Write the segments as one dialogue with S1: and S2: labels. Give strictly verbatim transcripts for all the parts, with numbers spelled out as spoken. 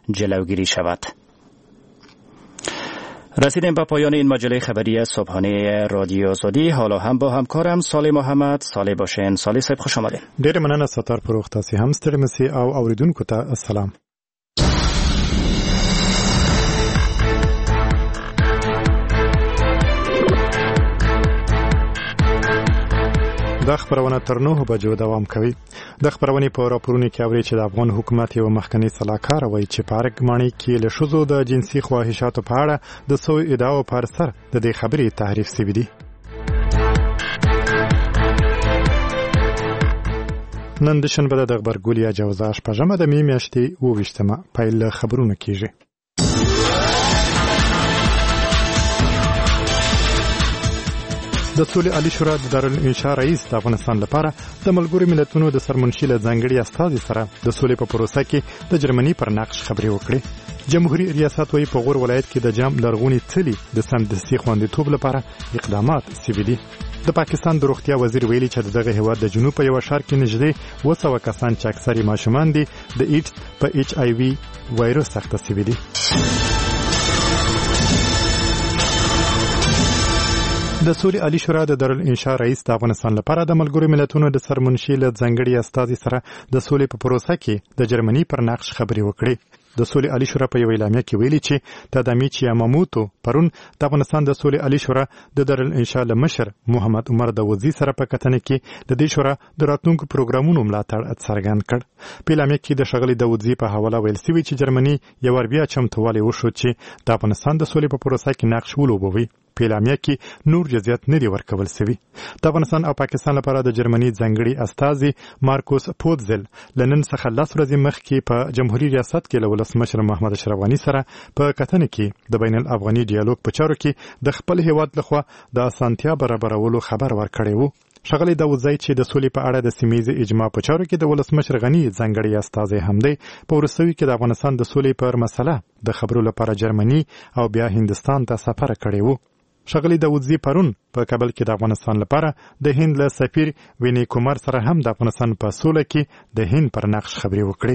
S1: جلوگیری شود. رسیدیم به پایان این مجله خبری صبحانه رادیو آزادی. حالا هم با همکارم صالح محمد. صالح باشین. صالح صاحب خوش آمدین.
S2: ډېر مننه ستار فروخ. تاسو هم ستړي مسئ او اوریدونکو ته السلام. د خبرونه تر نوو بجو دوام کوي. د خبرونې په راپورونو کې اوري چې د افغان حکومت یو مخکنی سلاکار وایي چې پارک مانی کې له شذو د جنسي خواهشاتو په اړه د سوء ادعاو پر سر د دې خبرې تحریف شوی دی. نن د شنبه د خبرګولیا جوزا شپږمه د می میاشتې اوویشتمه پیل خبرونه کیږي. د سولې عالی شورا د دارالانشا رئیس د افغانستان لپاره د ملګرو ملتونو د سرمنشي له ځانګړي استازي سره د سولې په پروسه کې د جرمني پر نقش خبرې وکړې. جمهوریت ریاست وايي په غور ولایت کې د جام لرغونی څلي د سمدستي خوندیتوب لپاره اقدامات شوي دي. د پاکستان د روغتیا وزیر ویلي چې دغه هیواد د جنوب په یو ښار کې نږدې اوه سوه کسان چې اکثري ماشومان دي د ایډز په ایچ آی وي وایرس اخته شوي دي. د سولې عالی شورا د دارالانشا رئیس د افغانستان لپاره د ملګرو ملتونو د سرمنشي له ځانګړي استازي سره د سولې په پروسه کې د جرمني پر نقش خبرې وکړې. د سولې عالی شورا په یو اعلامیه کې ویلي چې تادامیچ یاماموتو پرون د افغانستان د سولې عالی شورا د دارالانشا له مشر محمد عمر داوودزي سره په کتنه کې د دې شورا د راتلونکو پروګرامونو ملاتړ څرګند کړ. په اعلامیه کې د ښاغلي داوودزي په حواله ویل شوي چې جرمني یو ور بیا چمتووالی وښود چې د افغانستان د سولې په پروسه کې نقش ولوبوي. په اعلامیه کې نور جزئیات نه دي ورکول شوي. د افغانستان او پاکستان لپاره د جرمني ځانګړي استازي مارکوس پودزل لنن څخه لس ورځې مخکې په جمهوریت ریاست کې له ولسمشر محمد اشرف غني سره په کتنه کې د بین الافغاني ډیالوګ په چارو کې د خپل هیواد لخوا د اسانتیا برابرولو خبر ورکړی وو. ښاغلی داوودزی چې د سولې په اړه د سیمهییزې اجماع په چارو کې د ولسمشر غني ځانګړي استازی هم دی، په وروستیو کې د افغانستان د سولې پر مسله د خبرو لپاره جرمني او بیا هندستان ته سفر کړی وو. ښاغلی داوودزي پرون په کابل کې د افغانستان لپاره د هند له سفیر ویني کومر سره هم د افغانستان په سوله کې د هند پر نقش خبرې وکړې.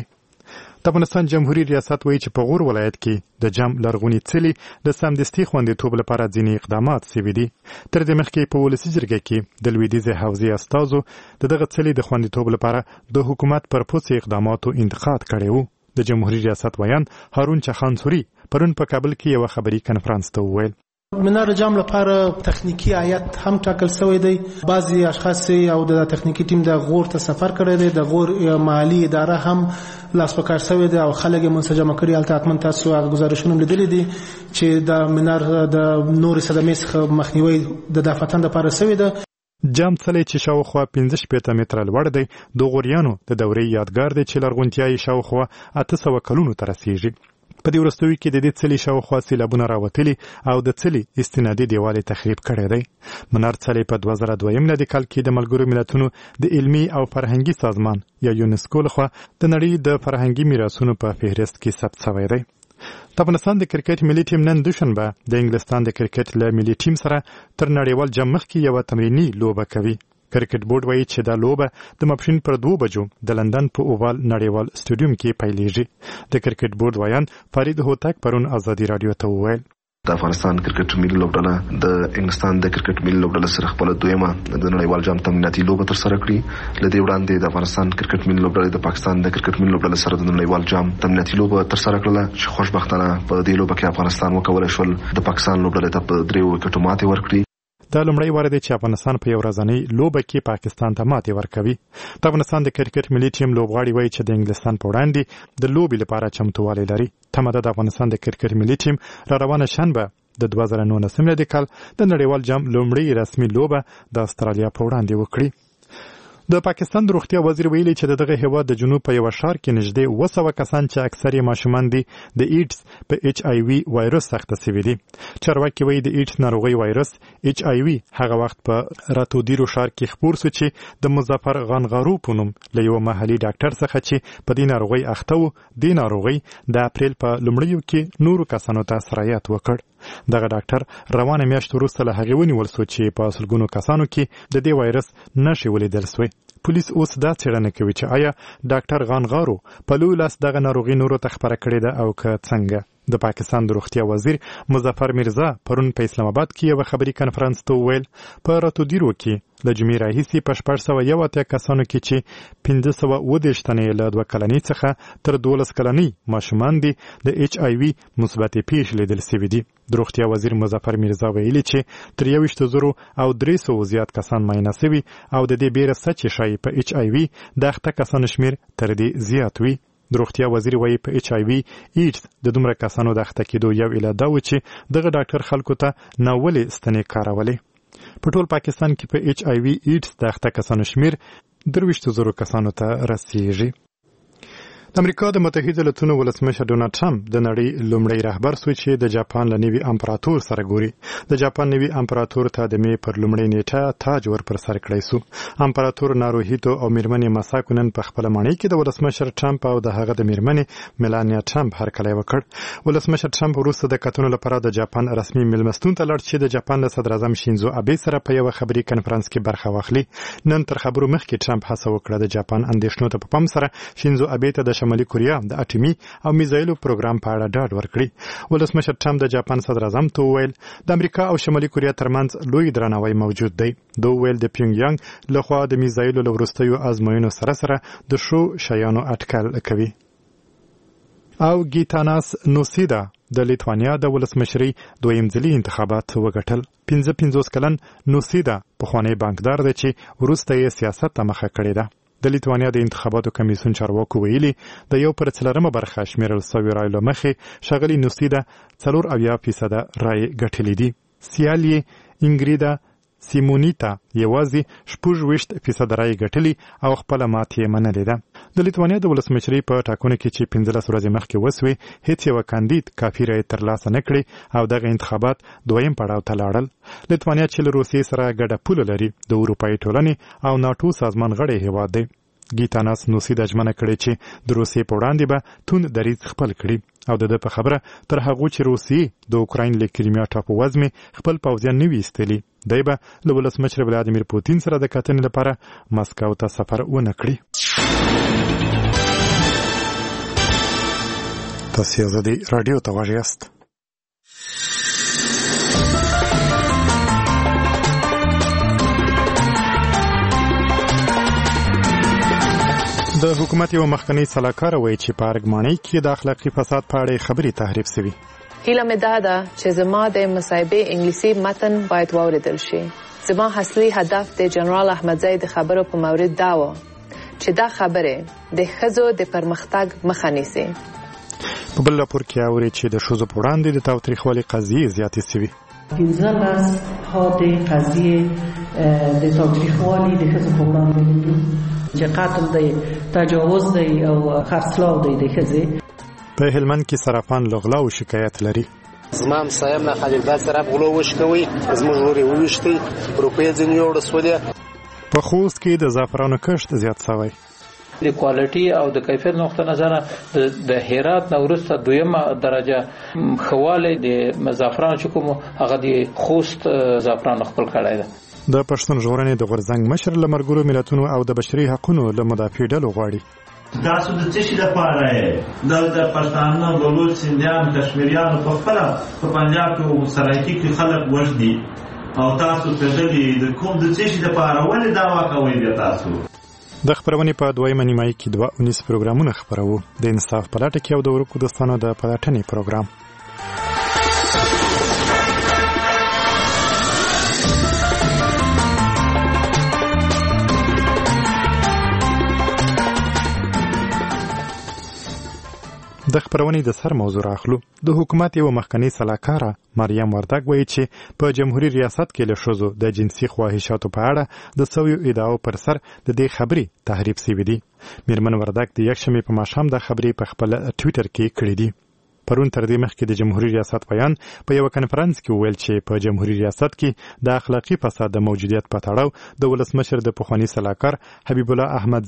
S2: د افغانستان جمهوریت ریاست وایي چې په غور ولایت کې د جام لرغوني څلي د سمدستي خوندیتوب لپاره ځینې اقدامات شوي دي. تر دې مخکې په ولسي جرګه کې د لویدیځې حوزې استازو د دغه څلي د خوندیتوب لپاره د حکومت پر پوڅې اقداماتو انتقاد کړی وو. د جمهوریت ریاست ویان هارون چخانسوري پرون په کابل کې یو خبري کنفرانس ته وویل
S3: منار جام لپاره تخنیکی هیئت هم ټاکل شوی دی. بعضی اشخاص او د تخنیکی ټیم د غور ته سفر کړی دی. د غور محلي اداره هم لاس په کار شوی دی او خلک منسجم کړي. البته حتما تاسو هغه گزارشونه لیدلي دي چې د منار د نور صدمې څخه مخنیوي د دافتن لپاره شوی دی.
S2: جام څلی چې شاوخوا پنځه شپېته متره لوړ دی د غوریانو د دورې یادګار دی چې لرغونتیا یې شاوخوا اته سوه کلونو ته رسیږي. په دې وروستیو کې د دې څلي شاوخوا سیلابونه راوتلي او د څلي استنادي دیوال تخریب کړی دی. منار څلی په دوه زره دویم میلادي کال کې د ملګرو ملتونو د علمي او فرهنګي سازمان یا یونسکو لخوا د نړۍ د فرهنګي میراثونو په فهرست کې ثبت شوی دی. د افغانستان د کرکټ ملي ټیم نن دوشنبه د انګلستان د کرکټ له ملي ټیم سره تر نړیوال جام مخکې یوه تمریني لوبه کوي. کرکټ بورډ وایي چې دا لوبه د ماپښین پر دوه بجو د لندن په اووال نړیوال سټیډیوم کې پیلېږي. د کرکټ بورډ ویان فرید هوتک پرون ازادي رادیو ته وویل
S4: د افغانستان کرکټ ملي لوبډله د انګلستان د کرکټ ملي لوبډله سره خپل دویمه د نړیوال جام تمریناتي لوبه تر سره کړې. لدې وړاندې د افغانستان کرکټ ملي لوبډله د پاکستان د کرکټ ملي لوبډله سره د نړیوال جام تمریناتي لوبه تر سره کړله چې خوشبختانه په دې لوبه کې افغانستان وکولای شول د پاکستان لوبډله ته په دریو وکټو ماتې ورکړي.
S2: دا لومړی وار دی چې افغانستان په یو ورځنۍ لوبه کې پاکستان ته ماتې ورکوي. د افغانستان د کرکټ ملي ټیم لوبغاړي وایي چې د انګلستان په وړاندې د لوبې لپاره چمتووالی لري. تمه ده د افغانستان د کرکټ ملي ټیم را روانه شنبه د دوه زره نولسم میلادي کال د نړیوال جام لومړۍ رسمي لوبه د استرالیا په وړاندې وکړي. د پاکستان د روغتیا وزیر ویلي چې دغه هیواد د جنوب په یو ښار کې نږدې اوه سوه کسان چې اکثر یې ماشومان دي د ایډز په ایچ آی وي وایرس اخته شوي دي. چارواکي وایي د ایډز ناروغۍ وایرس ایچ آی وي هغه وخت په راتودیرو ښار کې خپور شو چې د مظفر غنغارو په نوم له یو محلي ډاکټر څخه چې په دې ناروغۍ اخته و دې ناروغۍ د اپریل په لومړیو کې نورو کسانو ته سرایت وکړ. دغه ډاکټر روانه میاشت وروسته له هغې ونیول شو چې په سلګونو کسانو کې د دې وایرس نښې ولیدل شوې. پولیس اوس دا څېړنه کوي چې آیا ډاکټر غانغارو په لوی لاس دغه ناروغي نورو ته خپره کړې ده او که څنګه. د پاکستان د روغتیا وزیر مظفر میرزا پرون په اسلام آباد کې یو خبري کانفرنس ته وویل په راتودیرو کې د جمعې راهیسې په شپږ سوه یو اتیا کسانو کې چې پنځه سوه اووه دېرش تنې له دوه کلنۍ څخه تر دولس کلنۍ ماشومان دي د ایچ آی وي مثبتې پیښې لیدل سوي دي. د روغتیا وزیر مظفر میرزا ویلي چې تر یویشتو زرو او درې سوو زیات کسان معاینه سوي او د دې بیره سچ ښایي په ایچ آی وي د اخته کسانو شمیر تر دې زیات وي. د روغتیا وزیر وایي په ایچ آی وي ایډز د دومره کسانو د اخته کېدو یو علت دا و چې دغه ډاکټر خلکو ته ناولې ستنې کارولې. په ټول پاکستان کې په ایچ آی وي ایډز د اخته کسانو شمیر درویشتو زرو کسانو ته رسیږي. د امریکا د متحده ایالاتونو ولسمشر ډونالډ ټرمپ د نړۍ لومړی رهبر سو چې د جاپان له نوي امپراتور سره ګوري. د جاپان نوي امپراتور ته د مې پر لومړۍ نیټه تاج ور پر سر کړی سو. امپراتور ناروهیتو او میرمنې مساکو نن په خپل معنی کې د ولسمشر ټرمپ او د هغه د میرمنې میلانیا ټرمپ هرکلی وکړ. ولسمشر ټرمپ وروسته د کتنو لپاره د جاپان رسمي میلمستون ته لاړ چې د جاپان له صدر اعظم شینزو ابي سره په یو خبري کانفرنس کې برخه واخلي. نن تر خبرو مخکې ټرمپ هڅه وکړه د جاپان اندېښنو ته په پام سره شینزو ابي ته د شمالي کوریا د اټومي او میزایلو پروګرام په اړه ډاډ ورکړي. ولسمشر ټرمپ د جاپان صدر اعظم ته وویل د امریکا او شمالي کوریا ترمنځ لوی درناوی موجود دی. دوی ویل د پیونګ یانګ لخوا د میزایلو له وروستیو ازموینو سره سره د شو شیانو اټکل کوي. او ګیتاناس نوسیدا د لیتوانیا د ولسمشرۍ دویم ځلي انتخابات وګټل. پنځه پنځوس کلن نوسیدا پخوانی بانکدار دی چې وروسته یې سیاست ته مخه کړې ده. د لیتوانیا د انتخاباتو کمیسیون چارواکو ویلي د یو پر څلورمه برخه شمیرل سوي رایو له مخې ښاغلي نوسیدا څلور اویا فیصده رایې ګټلې دي. سیال یې انګریدا سیمونیتا یوازې شپږ ویشت فیصده رایې ګټلې او خپله ماتې یې منلې ده. د لیتوانیا د ولسمشرۍ په ټاکنو کې چې پنځلس ورځې مخکې وسوې هیڅ یوه کاندید کافي رایې ترلاسه نه کړې او دغه انتخابات دویم پړاو ته لاړل. لیتوانیا چې له روسیې سره ګډه پوله لري د اروپایي ټولنې او ناټو سازمان غړی هیواد دی. ګیتاناس نوسیدا ژمنه کړې چې د روسیې په وړاندې به توند دریځ خپل کړي او د ده په خبره تر هغو چې روسیې د اوکراین له کریمیا ټاپووزمې خپل پوځیان نه وي ایستلي دی به له ولسمشر ولادیمیر پوتین سره د کتنې لپاره مسکو ته سفر ونه کړي. تاسو ازادي رادیو ته غواړئ یاست. د حکومت یو مخکنی سلاکار وایي چې په ارګمانۍ کې د اخلاقي فساد په اړه خبرې تحریف سوي.
S5: هیله مې دا ده چې زما د مصاحبې انګلیسي متن باید واوریدل شي. زما اصلي هدف د جنرال احمدزی د خبرو په مورد دا و چې دا خبره د ښځو د پرمختګ مخه نیسي.
S2: په بل راپور کې اوري چې د ښځو په وړاندې د تاوتریخوالي قضیې زیاتې سوي.
S6: پنځلس ها د قضیې د تاوتریخوالي د ښځو په وړاندې چې قتل دی، تجاوز دی او خرڅلاو دی د ښځې.
S2: په هلمند کې صرافان له غلاو شکایت لري.
S7: زما همسایم نه خلیلزاد صراف غلو وشکوي، زموږ ورې وویشتئ، روپۍ ځینې یوړه سولې.
S2: په خوست کې د زعفرانو کښت زیات سوی.
S8: د کوالټي او د کیفیت نقطه نظره د هرات نه وروسته دویمه درجه خواله د زعفرانو چې کوم هغه د خوست زعفرانو خپل کړی ده.
S2: د پښتون ژغورنې د غورځنګ مشر له ملګرو ملتونو او د بشري حقوقو له مدافع ډلو غواړي
S9: تاسو د څه شي لپاره د پښتانه بلوچ سندیان کشمیریانو په خپل په پنجاب کې سرایکي کې خلک وژدي او تاسو په دې د کوم د څه شي لپاره ولې دعوا کوئ تاسو.
S2: د خبرونې په دویمه نیمایي کې دوه اونیس پروګرامونه خبرو د انصاف په لټه کې او د ورکو دوستانو د پلټنې پروګرام. د خبرونې د سر موضوع راخلو. د حکومت یو مخکنی سلاکاره مریم وردګ وایي چې په جمهوریت ریاست کې له ښځو د جنسي خواهشاتو په اړه د سویو ادعاو پر سر د دې خبرې تحریف سوي دي. میرمن وردګ د یکشنبې په ماښام د خبرې په خپل ټویټر کې کړې دي. پرون تر دې مخکې د جمهوریت ریاست بیان په یو کنفرانس کې ویل چې په جمهوریت ریاست کې د اخلاقي فساد د موجودیت په تړاو د ولسمشر د پخوانی سلاکار حبیب الله احمدزی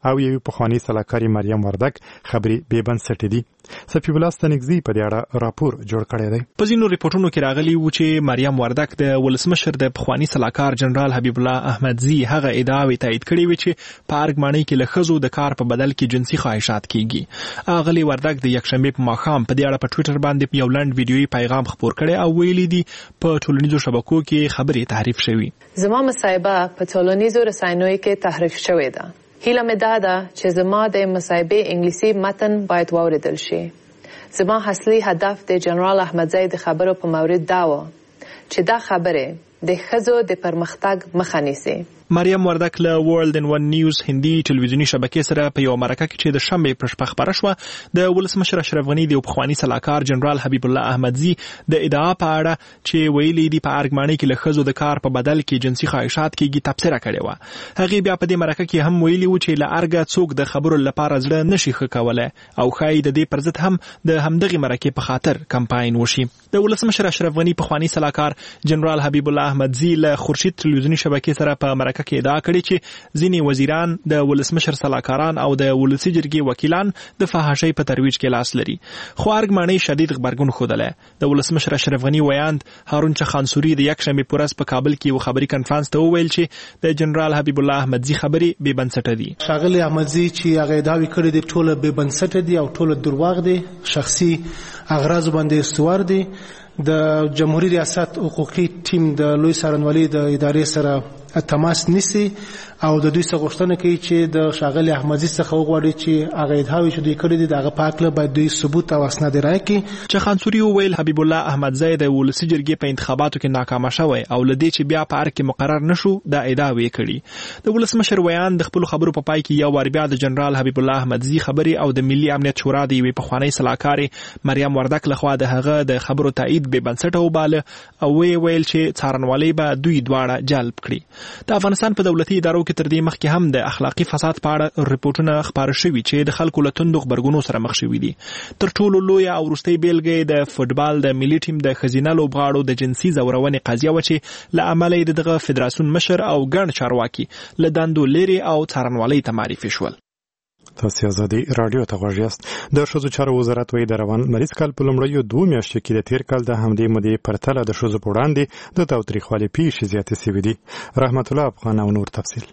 S2: او یو پخوانی سلاکاري مریم وردک خبري بې بنسټه دي. صفی الله ستنګزی په دې اړه راپور جوړ کړی دی.
S10: په ځینو ریپورتونو کې راغلی و چې مریم وردک د ولسمشر د پخوانی سلاکار جنرال حبیب الله احمدزی هغه ادعاوې تایید کړې وي چې په ارګمانۍ کې له ښځو د کار په بدل کې جنسي خواهشات کیږي. اغلی وردک د یکشنبه په ماښام په دې اړه په ټوئیټر باندې یو لنډ ویډیويي پیغام خپور کړی او ویلي دي په ټولنیزو شبکو کې خبرې تحریف شوي.
S5: زما مصاحبه په ټولنیزو رسنیو کې تحریف شوې ده. هیله مې دا ده چې زما د مصاحبې انګلیسي متن باید واوریدل شي. زما اصلي هدف د جنرال احمدزی د خبرو په مورد دا و چې دا خبره د ښځو د پرمختګ مخه نیسي.
S10: مریم وردک له ورلد ان ون نیوز هندي ټلویزیونی شبکې سره په یو مرکه کې چې د شنبې پر شپه خبره شوه د ولسمشر اشرف غنی د پخوانی سلاکار جنرال حبیب الله احمدزی د ادعا په اړه چې ویلي دي په ارګمانۍ کې له ښځو د کار په بدل کې جنسي خواهشات کېږي تبصره کړې وه. هغې بیا په دې مرکه کې هم ویلي و چې له ارګه څوک د خبرو لپاره زړه نشي ښه کولی او ښایي د دې پر ضد هم د همدغې مرکې په خاطر کمپاین وشي. د ولسمشر اشرف غنی پخوانی سلاکار جنرال حبیب الله احمدزی له خورشید ټلویزیونی شبکې سره په مرکه کې ادعا کړې چې ځینې وزیران د ولسمشر سلاکاران او د ولسي جرګې وکیلان د فحاشۍ په ترویج کې لاس لري. خو ارګمانۍ شدید غبرګون ښودلی. د ولسمشر اشرف غني ویاند هارون چخانسوري د یکشنبې په ورځ په کابل کې یو خبري کنفرانس ته وویل چې د جنرال حبیب الله احمدزي خبرې بې بنسټه دي.
S3: ښاغلی احمدزي چې هغه ادعاوې کړې دي ټوله بې بنسټه دي او ټوله درواغ دي، شخصي اغراض باندې استوار دي. د جمهوریت ریاست حقوقي ټیم د لوی څارنوالۍ د ادارې سره تماس نیسي او د دوی څخه غوښتنه کوي چې د ښاغلي احمدزي څخه وغواړي چې هغه ادعاوې چې دوی کړې دي د هغه په هکله باید دوی ثبوت او اسناد راکړي.
S10: چخانسوري وویل حبیب الله احمدزی د ولسي جرګې په انتخاباتو کې ناکامه شوی او له دې چې بیا په ارګ کې مقرر نشو دا ادعاوې کړي. د ولسمشر ویان د خپلو خبرو په پای کې یو وار بیا د جنرال حبیب الله احمدزي خبرې او د ملي امنیت شورا د یوې پخوانۍ سلاکارې مریم وردک لخوا د هغه د خبرو تایید بې بنسټه وباله او ویې ویل چې څارنوالۍ به دوی دواړه جلب کړي. د افغانستان په دولتي ادارو کې تر دې مخکې هم د اخلاقي فساد په اړه ریپورتونه خپاره شوي چې د خلکو له توندو غبرګونو سره مخ شوي دي. تر ټولو لویه او وروستۍ بیلګه د فوټبال د ملي ټیم د ښځینه لوبغاړو د جنسي ځورونې قضیه وه چې له امله یې د دغه فدراسیون مشر او ګڼ چارواکي له دندو لرې او څارنوالۍ ته معرفي شول.
S2: تاسو ازادي رادیو ته غوږ یاست. د ښځو چارو وزارت وایي د روان مریض کال په لومړیو دوو میاشتو کې د تیر کال د همدې مودې پرتله د ښځو په وړاندې د تاوتریخوالي پیښې زیاتې سوي دي. رحمت الله افغان او نور تفصیل.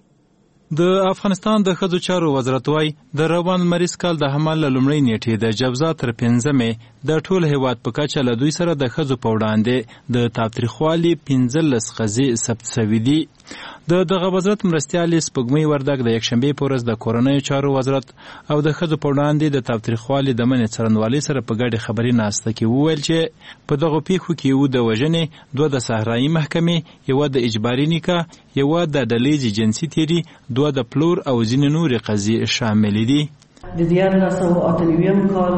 S11: د افغانستان د ښځو چارو وزارت وايي د روان مریض کال د حمل له لومړۍ نیټې د جوزا تر پنځمې د ټول هیواد په کچه له دوی سره د ښځو په وړاندې د تاوتریخوالي پنځلس ښځې ثبت سوي دي. د دغه وزارت مرستیالې سپوږمۍ وردک د یکشنبې په ورځ د کورنیو چارو وزارت او د ښځو په وړاندې د تاوتریخوالي د منع څارنوالۍ سره په ګډه خبري ناسته کې وویل چې په دغو پیښو کې یو د وژنې، دوه د صحرایي محکمې، یوه د اجباري نکاح، یوه د ډلهییزې جنسي تیري، دوه د پلور او ځینې نورې قضیې شامل دي.
S6: د دیارلس سوه اته نویم کال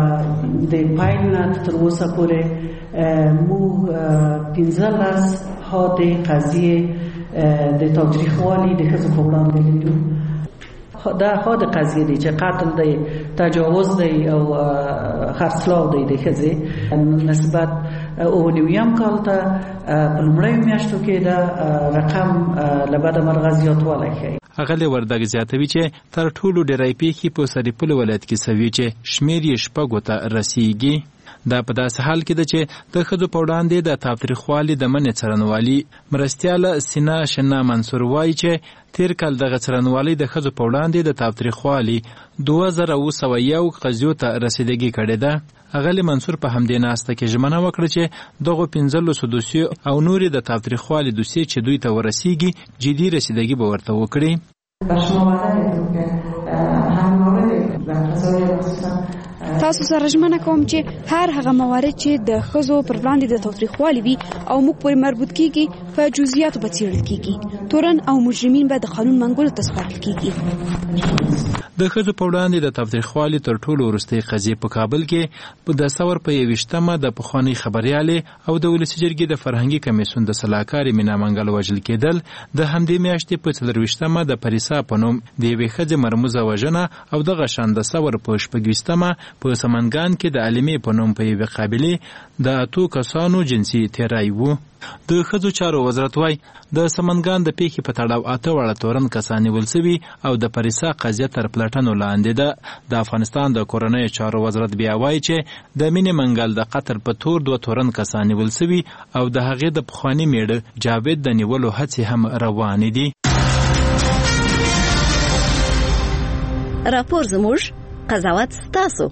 S6: د پیل نه تر اوسه پورې موږ پنځلس حادې قضیې د تاوتریخوالي د ښځو په وړاندې لیدو. دا حادې قضیې دي چې قتل دی، تجاوز دی او خرڅلاو دی د ښځې. نسبت اووه نویم کال ته په لومړیو میاشتو کې دا رقم له بده مرغه زیاتوالی ښیي.
S11: اغلی وردک زیاتوي چې تر ټولو ډېری پیښې په سرپل ولایت کې سوي چې شمېر یې شپږو ته رسیږي. دا په داسې حال کې ده چې د ښځو په وړاندې د تاوتریخوالي د منع څارنوالي مرستیاله سینا شنا منصور وایي چې تیر کال دغه څارنوالۍ د ښځو په وړاندې د تاوتریخوالي دوه زره اوه سوه یو قضیو ته رسیدګي کړې ده. اغلی منصور په همدې ناسته کې ژمنه وکړه چې دغو پنځلسو دوسیو او نورې د تاوتریخوالي دوسیې چې دوی ته ورسیږي جدي رسیدګي به ورته وکړي.
S12: تاسو سره ژمنه کوم چې هر هغه موارد چې د ښځو پر وړاندې د تاوتریخوالي وي او موږ پورې مربوط کیږي په جزئیاتو به څېړل کیږي. تورن او مجرمین به د قانون منګولو ته سپارل کیږي.
S11: د ښځو په وړاندې د تاوتریخوالي تر ټولو وروستۍ قضیې په کابل کې د ثور په یوویشتمه د پخوانۍ خبریالې او د ولسي جرګې د فرهنګي کمیسیون د سلاکارې مینا منګل وژل کېدل، د همدې میاشتې په څلرویشتمه د پریسا په نوم د یوې ښځې مرموزه وژنه او دغه شان د ثور په شپږویشتمه په سمنګان کې د عالمې په نوم په یوې قابلې د اتو کسانو جنسي تیری و. د ښځو چارو وزارت وايي د سمنګان د پیښې په تړاو اته واړه تورن کسان نیول سوي او د پریسا قضیه تر پلټنو لاندې ده. د افغانستان د کورنیو چارو وزارت بیا وايي چې د مینې منګل د قتل په تور دوه تورن کسان نیول سوي او د هغې د پخواني میړه جاوید د نیولو هڅې هم روانې دي.
S13: راپور زموږ، قضاوت ستاسو.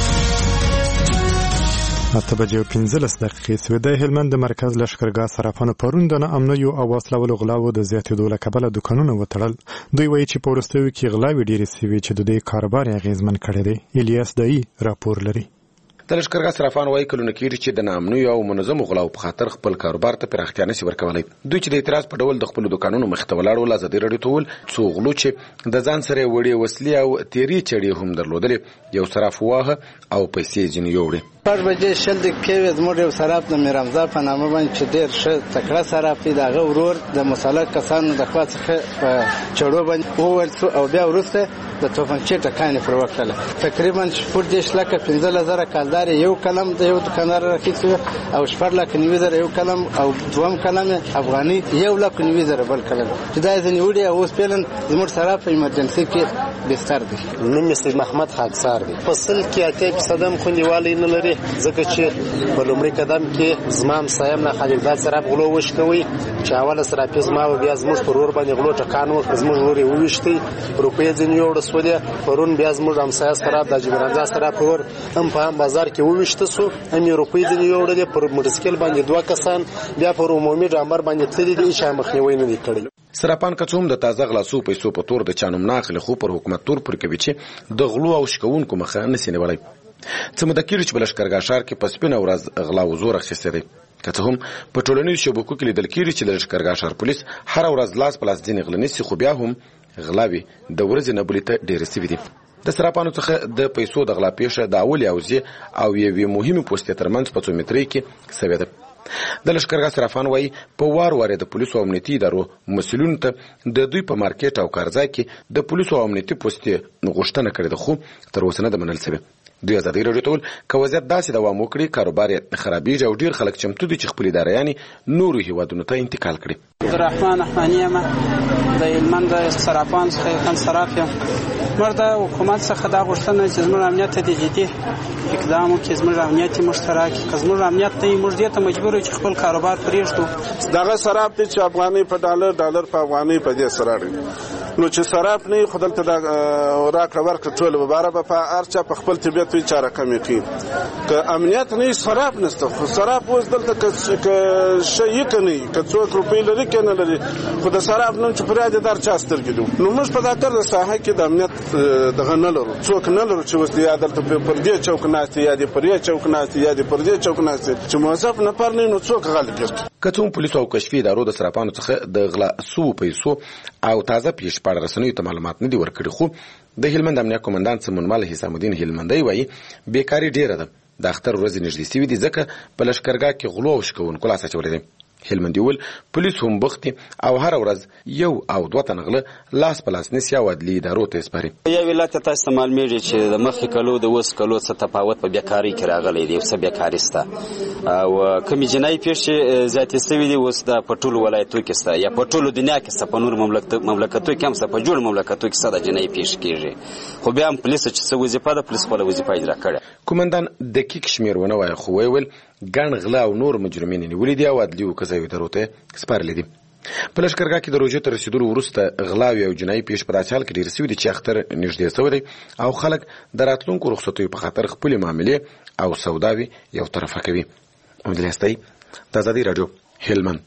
S2: اته بجې او پنځلس دقیقې سوې. د هلمند د مرکز لښکرګاه صرافانو پرون د ناامنیو او وسلهوالو غلاو د زیاتېدو له کبله دوکانونه وتړل. دوی وایي چې په وروستیو کې غلاوې ډېرې سوي چې د دوی کاروبار یې اغېزمن کړی دی. الیاس دایي راپور لري.
S14: د لښکرګاه صرافان وایي کلونه کېږي چې د ناامنیو او منظمو غلاو په خاطر خپل کاروبار ته پراختیا نشي ورکولی. دوی چې د اعتراض په ډول د خپلو دوکانونو مخې ته ولاړ ول، ازادي راډیو ته وویل څو غلو چې د ځان سره وړې وسلې او تیرې چړې هم درلودلې یو صراف واهه او پیسې ځینې یوړې.
S15: شپږ بجې شل دقیقې وې زموږ یو صراف د میرامزا په نامه باندې چې ډېر ښه تکړه صراف دی، د هغه ورور د مسلک کسانو د خوا څخه په چړو باندې وویل شو او بیا وروسته د توپنچې ټکانې پر وکړله. تقریبا شپږ دېرش لکه پنځلس زره کلدار یو قلم د یو دوکاندار راخیستي وو او شپږ لکه نوي زره یو قلم او دوم قلم افغاني یو لکه نوي زره بل قلم چې دا یې ځینې وړي او اوس فعلا زموږ صراف په ایمرجنسي کې بستر دی.
S7: نوم یې سید محمد خاکسار دی. په سل کې اتیا فیصده هم خوندیوالی نه لري، ځکه چې په لومړي قدم کې زما همسایم نه خلیلزاد صراف غلو وشکوي چې اوله صرافي زما و، بیا زموږ پر ورور باندې غلو ټکان وکړ، زموږ ورور یې وویشتی، روپۍ ځینې یوړه سولې. پرون بیا زموږ همسایه صراف د حاجي میرحمزه صراف ورور هم په هم بازار کې وویشته سو، هم یې روپۍ ځینې یوړلې. پر موټرسایکل باندې دوه کسان بیا پر عمومي ډامبر باندې تللي دي، هېچا مخنیوی نه دی کړی.
S14: صرافان که څه هم د تازه غلاسو پیسو په تور د چا نوم نه اخلي، خو پر حکومت تور پورې کوي چې د غلو او شکوونکو مخه نسي نیولی. څه موده کېږي چې په لښکرګاه ښار کې په سپینه ورځ غلا او زور اخیستی دی. که څه هم په ټولنیزو شبکو کې لیدل کېږي چې د لښکرګاه ښار پولیس هره ورځ لاس په لاس ځینې غله نیسي، خو بیا هم غلاوې د ورځې نه بلې ته ډېرې سوي دي. د صرافانو څخه د پیسو د غلا پیښه د اولې اوزې او یوې مهمې پوستې ترمنځ په څو مترۍ کې سوې ده. د لښکرګاه صرافان وایي په وار وار د پولیسو او امنیتي ادارو مسؤلینو ته د دوی په مارکیټ او کارځای کې د پولیسو او امنیتي پوستې غوښتنه کړې ده، خو تر اوسه نه ده منل سوې. دوی ازادي راډیو ته وویل که وضعیت داسې دوام وکړي کاروبار یې خرابېږي او ډېر خلک چمتو دي چې خپلې دارایانې نورو هېوادونو ته انتقال کړي.
S16: عبدالرحمن احماني یم، د هلمند د صرافانو څخه یو تن صراف یم. موږ د حکومت څخه دا غوښتنه چې زموږ امنیت ته د جدي اقدام وکړي، زموږ امنیت یې مشترک کړي. که زموږ امنیت نه وي موږ دې ته مجبور یو چې خپل کاروبار پرېږدو.
S17: دغه صراف دی چې افغانۍ په ډالر، ډالر په افغانۍ په دې سره اړوي. نو چې صراف نه وي خو دلته د راکړه ورکړه ټوله به باره به په هر چا په خپل طبیعت وي چا رقم یې کوي. که امنیت نه وي صراف نشته. خو صراف اوس دلته که شی یې که نه وي، که څوک روپۍ لري که نه لري، خو د صراف نوم چې پر یاد دار چا سترګې دي. نو موږ په دا کار د ساحه کې د امنیت دغه نه لرو، څوک نه لرو چې اوس یا دلته پر دې چوک ناست یا دې پر دې چوک ناست یا دې پر دې چوک ناست چې موظف نفر نه نو څوک غل ګرځي.
S14: که څه هم پولیسو او کشفي ادارو د صرافانو څخه د غلا سوو پیسو او تازه پیښې په اړه رسنیو ته معلومات نه دي ورکړي، خو د هلمند امنیه قومندان سمونمل حسام الدین هلمندی وایي بیکاري ډېره ده. د اختر ورځې نږدې سوي دي ځکه په لښکرګاه کې غلو او شکوونکو لاس اچولی دی. هلمندي وویل پولیس هم بوخت دي او هره ورځ یو او دوه تنه غله لاس په لاس نیسي او عدلي ادارو ته سپاري.
S18: یو ولایت ته تاسو ته معلومیږي چې د مخکې کلو د اوس کلو څه تفاوت په بیکارۍ کې راغلی دی، څه بیکاري شته او کومې جنایي پیښې زیاتې سوي دي اوس د په ټولو ولایتو کې شته یا په ټولو دنیا کې شته، په نورو مملکتو کې هم شته، په جوړو مملکتو کې شته د جنایي پیښې کېږي. خو بیا هم پولیسو چې څه وظیفه ده پولیس خپله وظیفه اجرا کړې.
S14: قومندان دقیق شمېر ونه وایه خو ویې ویل ګڼ غله او نور مجرمین یې نیولي دي او عدلي قضایي ادارو ته سپارلي دي. په لښکرګاه کې د روژې تر رسېدلو وروسته غلاوې او جنایي پیښې په داسې حال کې ډېرې سوي دي چې اختر نږدې سوی دی او خلک د راتلونکو رخصتیو په خاطر خپلې معاملې او سوداوې یو طرفه کوي. امیدالله د ازادي راډیو هلمند.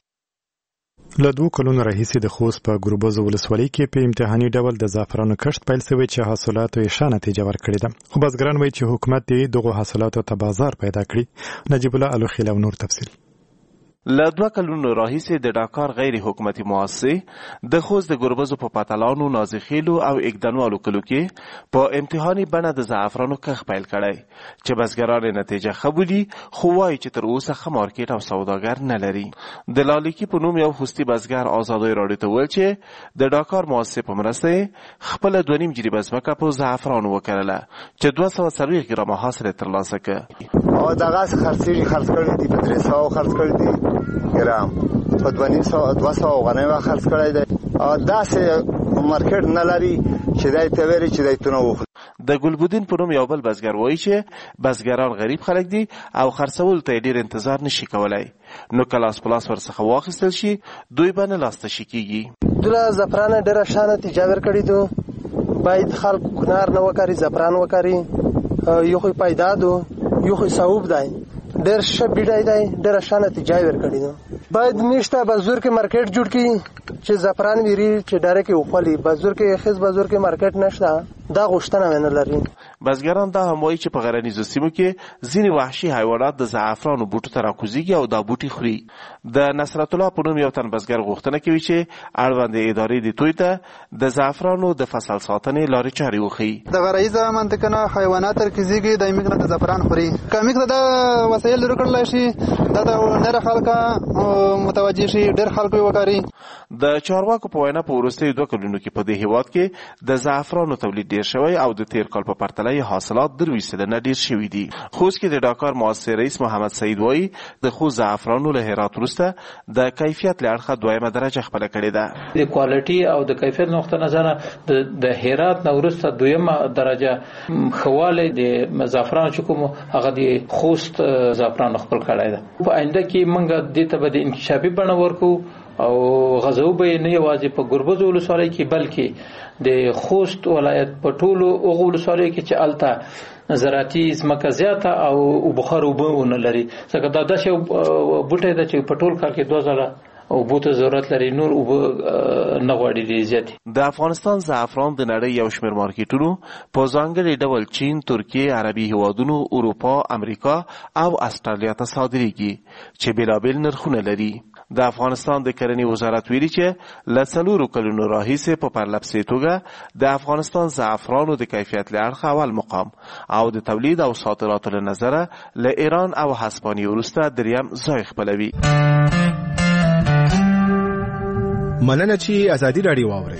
S2: له دوه کلونو راهیسې د خوست په ګروبزو ولسوالۍ کې په امتحاني ډول د زعفرانو کښت پیل شوی چې حاصلاتو یې ښه نتیجه ورکړې ده، خو بزګران وایي چې حکومت دې دغو حاصلاتو ته بازار پیدا کړي. نجیب الله الوخیل او نور تفصیل.
S19: له دوه کلونو راهیسې د ډاکار غیر حکومتي مؤسسې د خوست د ګربزو په پاتلانو، نازخیلو او اګدنوالو کلو کې په امتحاني بڼه د زعفرانو کښت پیل کړی چې بزګران نتیجه ښه بولي، خو وایي چې تر اوسه ښه مارکیټ او سوداګر نه لري. د لالیکي په نوم یو خوستي بزګر ازادۍ راډیو ته وویل چې د ډاکار مؤسسې په مرسته خپله دوه نیم جریبه ځمکه په زعفرانو وکرله چې دوه سوه څلوېښت ګرامه حاصل یې ترلاسه کړ.
S20: دغسې خرڅېږي، خرڅ کړي دي، په درې سوه خرڅ کړي دي، ګرام په دوه نیم سوه دوه سوه افغانۍ خرڅ کړی دی. داسې مارکیټ نه لري چې دی ته ویلي چې دی تونه وخوري.
S19: د ګلبودین په نوم یو بل بزګر وایي چې بزګران غریب خلک دي او خرڅولو ته یې ډېر انتظار نشي کولی، نو که لاس په لاس ورڅخه واخیستل شي دوی به نه لاسته شي کېږي.
S21: دوی له زعفرانه ډېره ښه نتیجه ورکړې ده. باید خلک کنار نه وکاري، زعفران وکاري. یو خو پیدا ده، یو خو صوب دی، ډېر ښه بیډی دی، ډېره ښه نتیجه یې ورکړې ده. باید میشته بازور کې مارکیټ جوړ کړي چې زعفران ویری چې ډایرکټ وخولي. بازور کې خیز بازور کې مارکیټ نشته، دا غوښتنه نه لري.
S19: بزګران دا هم وایي چې په غرنیزو سیمو کې ځینې وحشي حیوانات د زعفرانو بوټو ته راکوزیږي او دا بوټي خوري. د نصرت الله په نوم یو تن بزګر غوښتنه کوي چې اړوندې ادارې د دوی ته د زعفرانو د فصل ساتنې لارې چارې وښیي.
S22: د غرنیزه منطقه نه حیوانات راکوزیږي، د میږ نه د زعفران خوري. که میږ ته دا وسایل لرو کړلی شي دا د نره خلکه متوجه شي، ډېر خلک یې وکاري.
S19: د چارواکو په وینا په وروستیو دوه کلونو کې په دې هېواد کې د زعفرانو تولید ډېر شوی او د تیر کال په پرتله یې حاصلات درویشت سلنه ډېر شوي دي. خوست کې د ډاکار مؤسسې رئیس محمد سعید وایي د خوست زعفرانو له هرات وروسته د کیفیت له اړخه دویمه درجه خپله کړې ده.
S8: د کوالټي او د کیفیت نقطه نظره د هرات نه وروسته دویمه درجه ښهوالی د زعفرانو چې کوم هغه د خوست زعفرانو خپل کړی ده. په آینده کې موږ دې ته به د انکشافي بڼه ورکوو او غزو به نه یوازې په ګربز ولسوالۍ کې بلکې د خوست ولایت په ټولو هغو ولسوالیو کې چې هلته زراعتي ځمکه زیاته او بخار اوبه ونه لري، ځکه دا داسې بوټی ده چې په ټول کال کې دوه ځله اوبو ته ضرورت لري، نور اوبه نه غواړي ډېرې زیاتې.
S19: د افغانستان زعفران د نړۍ یو شمېر مارکیټونو په ځانګړي ډول چین، ترکیې، عربي هیوادونو، اروپا، امریکا او استرالیا ته صادریږي چې بېلابېل نرخونه لري. د افغانستان د کرنې وزارت ویلي چې له څلورو کلونو راهیسې په پرلپسې توګه د افغانستان زعفرانو د کیفیت له اړخه اول مقام او د تولید او صادراتو له نظره له ایران او هسپانیې وروسته دریم ځای خپلوي.
S23: مننه چې ازادي راډیو واورئ.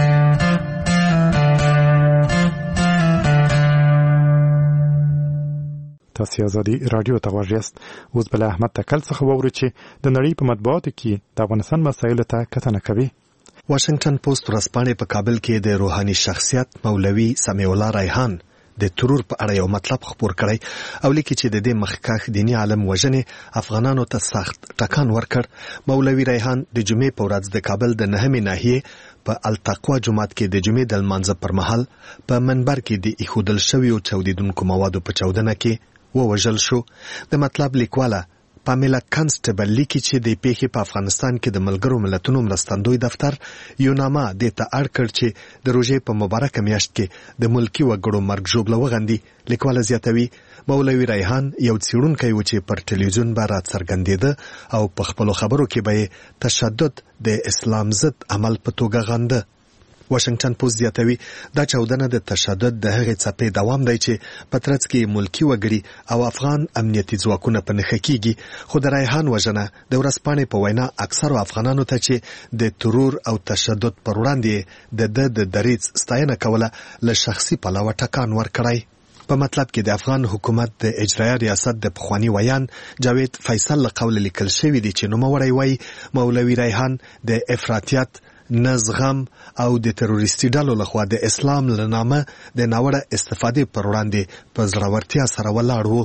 S2: تاسو ازادي رادیو ته غوږ یاست. اوس بل احمد تکل څخه واورئ چې د نړۍ په مطبوعاتو کې د افغانستان مسایلو ته کتنه کوي.
S24: واشنگټن پوسټ ورځپاڼې په کابل کې د روحاني شخصیت مولوي سمیع الله ریحان د ترور په اړه یو مطلب خپور کړی او لیکي چې د دې مخکښ دینی عالم وژنې افغانانو ته سخت ټکان ورکړ. مولوي ریحان د جمعې په ورځ د کابل د نهمې ناحیې په التقوا جومات کې د جمعې د لمانځه پر مهال په منبر کې د ایښودل شویو چاودیدونکو موادو په چاودنه کې ووژل شو. د مطلب لیکواله پامیلا کانسټیبل لیکي چې د پیښې په افغانستان کې د ملګرو ملتونو مرستندوی دفتر یو نامه د ته اړ کړ چې د روژې په مبارکه میاشت کې د ملکی وګړو مرګ ژوبله وغندي. لیکواله زیاتوي مولوي ریحان یو څېړونکی و چې پر ټلویزیون به راڅرګندېده او په خپلو خبرو کې به تشدد د اسلام ضد عمل په توګه غنده. واشنگټن پوسټ زیاتوي دا چاودنه د تشدد د هغې څپې دوام دی چې په ترڅ کې ملکی وګړي او افغان امنیتي ځواکونه په نښه کېږي. خو د ریحان وژنه د ورځپاڼې په وینا اکثرو افغانانو ته چې د ترور او تشدد پر وړاندې د ده د دریځ ستاینه کوله له شخصي پلوه ټکان ورکړی. په مطلب کې د افغان حکومت د اجرایه ریاست د پخواني ویان جاوید فیصل له قوله لیکل شوي دي چې نوموړی وایي مولوي ریحان د افراطیت، نه زغم او د تروریستي ډلو لخوا د اسلام له نامه د ناوړه استفادې پر وړاندې په زړورتیا سره ولاړ و.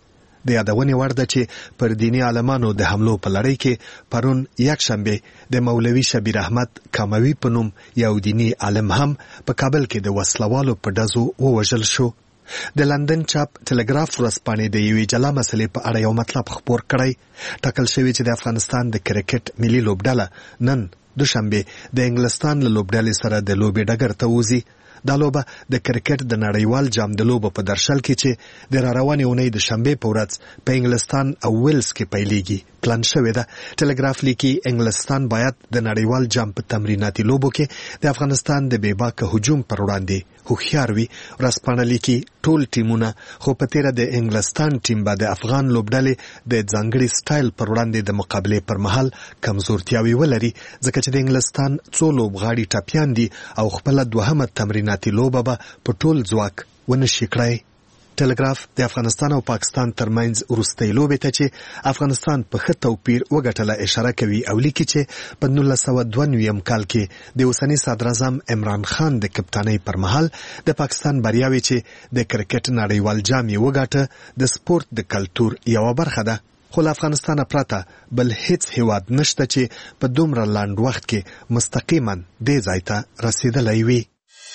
S24: د یادونې وړ ده چې پر دیني عالمانو د حملو په لړۍ کې پرون یکشنبه د مولوي شبیر احمد کاموي په نوم یو دیني عالم هم په کابل کې د وسلوالو په ډزو ووژل شو. د لندن چاپ ټلګراف ورځپاڼې د یوې جلا مسلې په اړه یو مطلب خپور کړی. ټاکل شوی چې د افغانستان د کرکټ ملي لوبډله نن دوشنبه د انګلستان له لوبډلې سره د لوبې ډګر ته وځي. دا لوبه د کرکټ د نړیوال جام د لوبو په درشل کې چې د راروانې اونۍ د شنبې په ورځ په انګلستان او ویلز کې پیلېږي پلان شوې ده. ټلګراف لیکي انګلستان باید د نړیوال جام په تمریناتي لوبو کې د افغانستان د بې باکه هجوم پر وړاندې هوښیار وي. ورځپاڼه لیکي ټول ټیمونه خو په تیره د انګلستان ټیم به د افغان لوبډلې د ځانګړي سټایل پر وړاندې د مقابلې پر مهال کمزورتیاوې ولري، ځکه چې د انګلستان څو لوبغاړي ټپیان دي او خپله دوهمه تمریناتي لوبه به په ټول ځواک ونشي کړی. ټلګراف د افغانستان او پاکستان ترمنځ وروستۍ لوبې ته چې افغانستان په ښه توپیر وګټله اشاره کوي او لیکي چې په نولس سوه دوه نوي کال کې د اوسني صدراعظم عمران خان د کپتانۍ پر مهال د پاکستان بریاوې چې د کرکټ نړیوال جام یې وګاټه د سپورت د کلتور یوه برخه ده، خو له افغانستانه پرته بل هیڅ هیواد نشته چې په دومره لنډ وخت کې مستقیما دې ځای ته رسیدلی وي.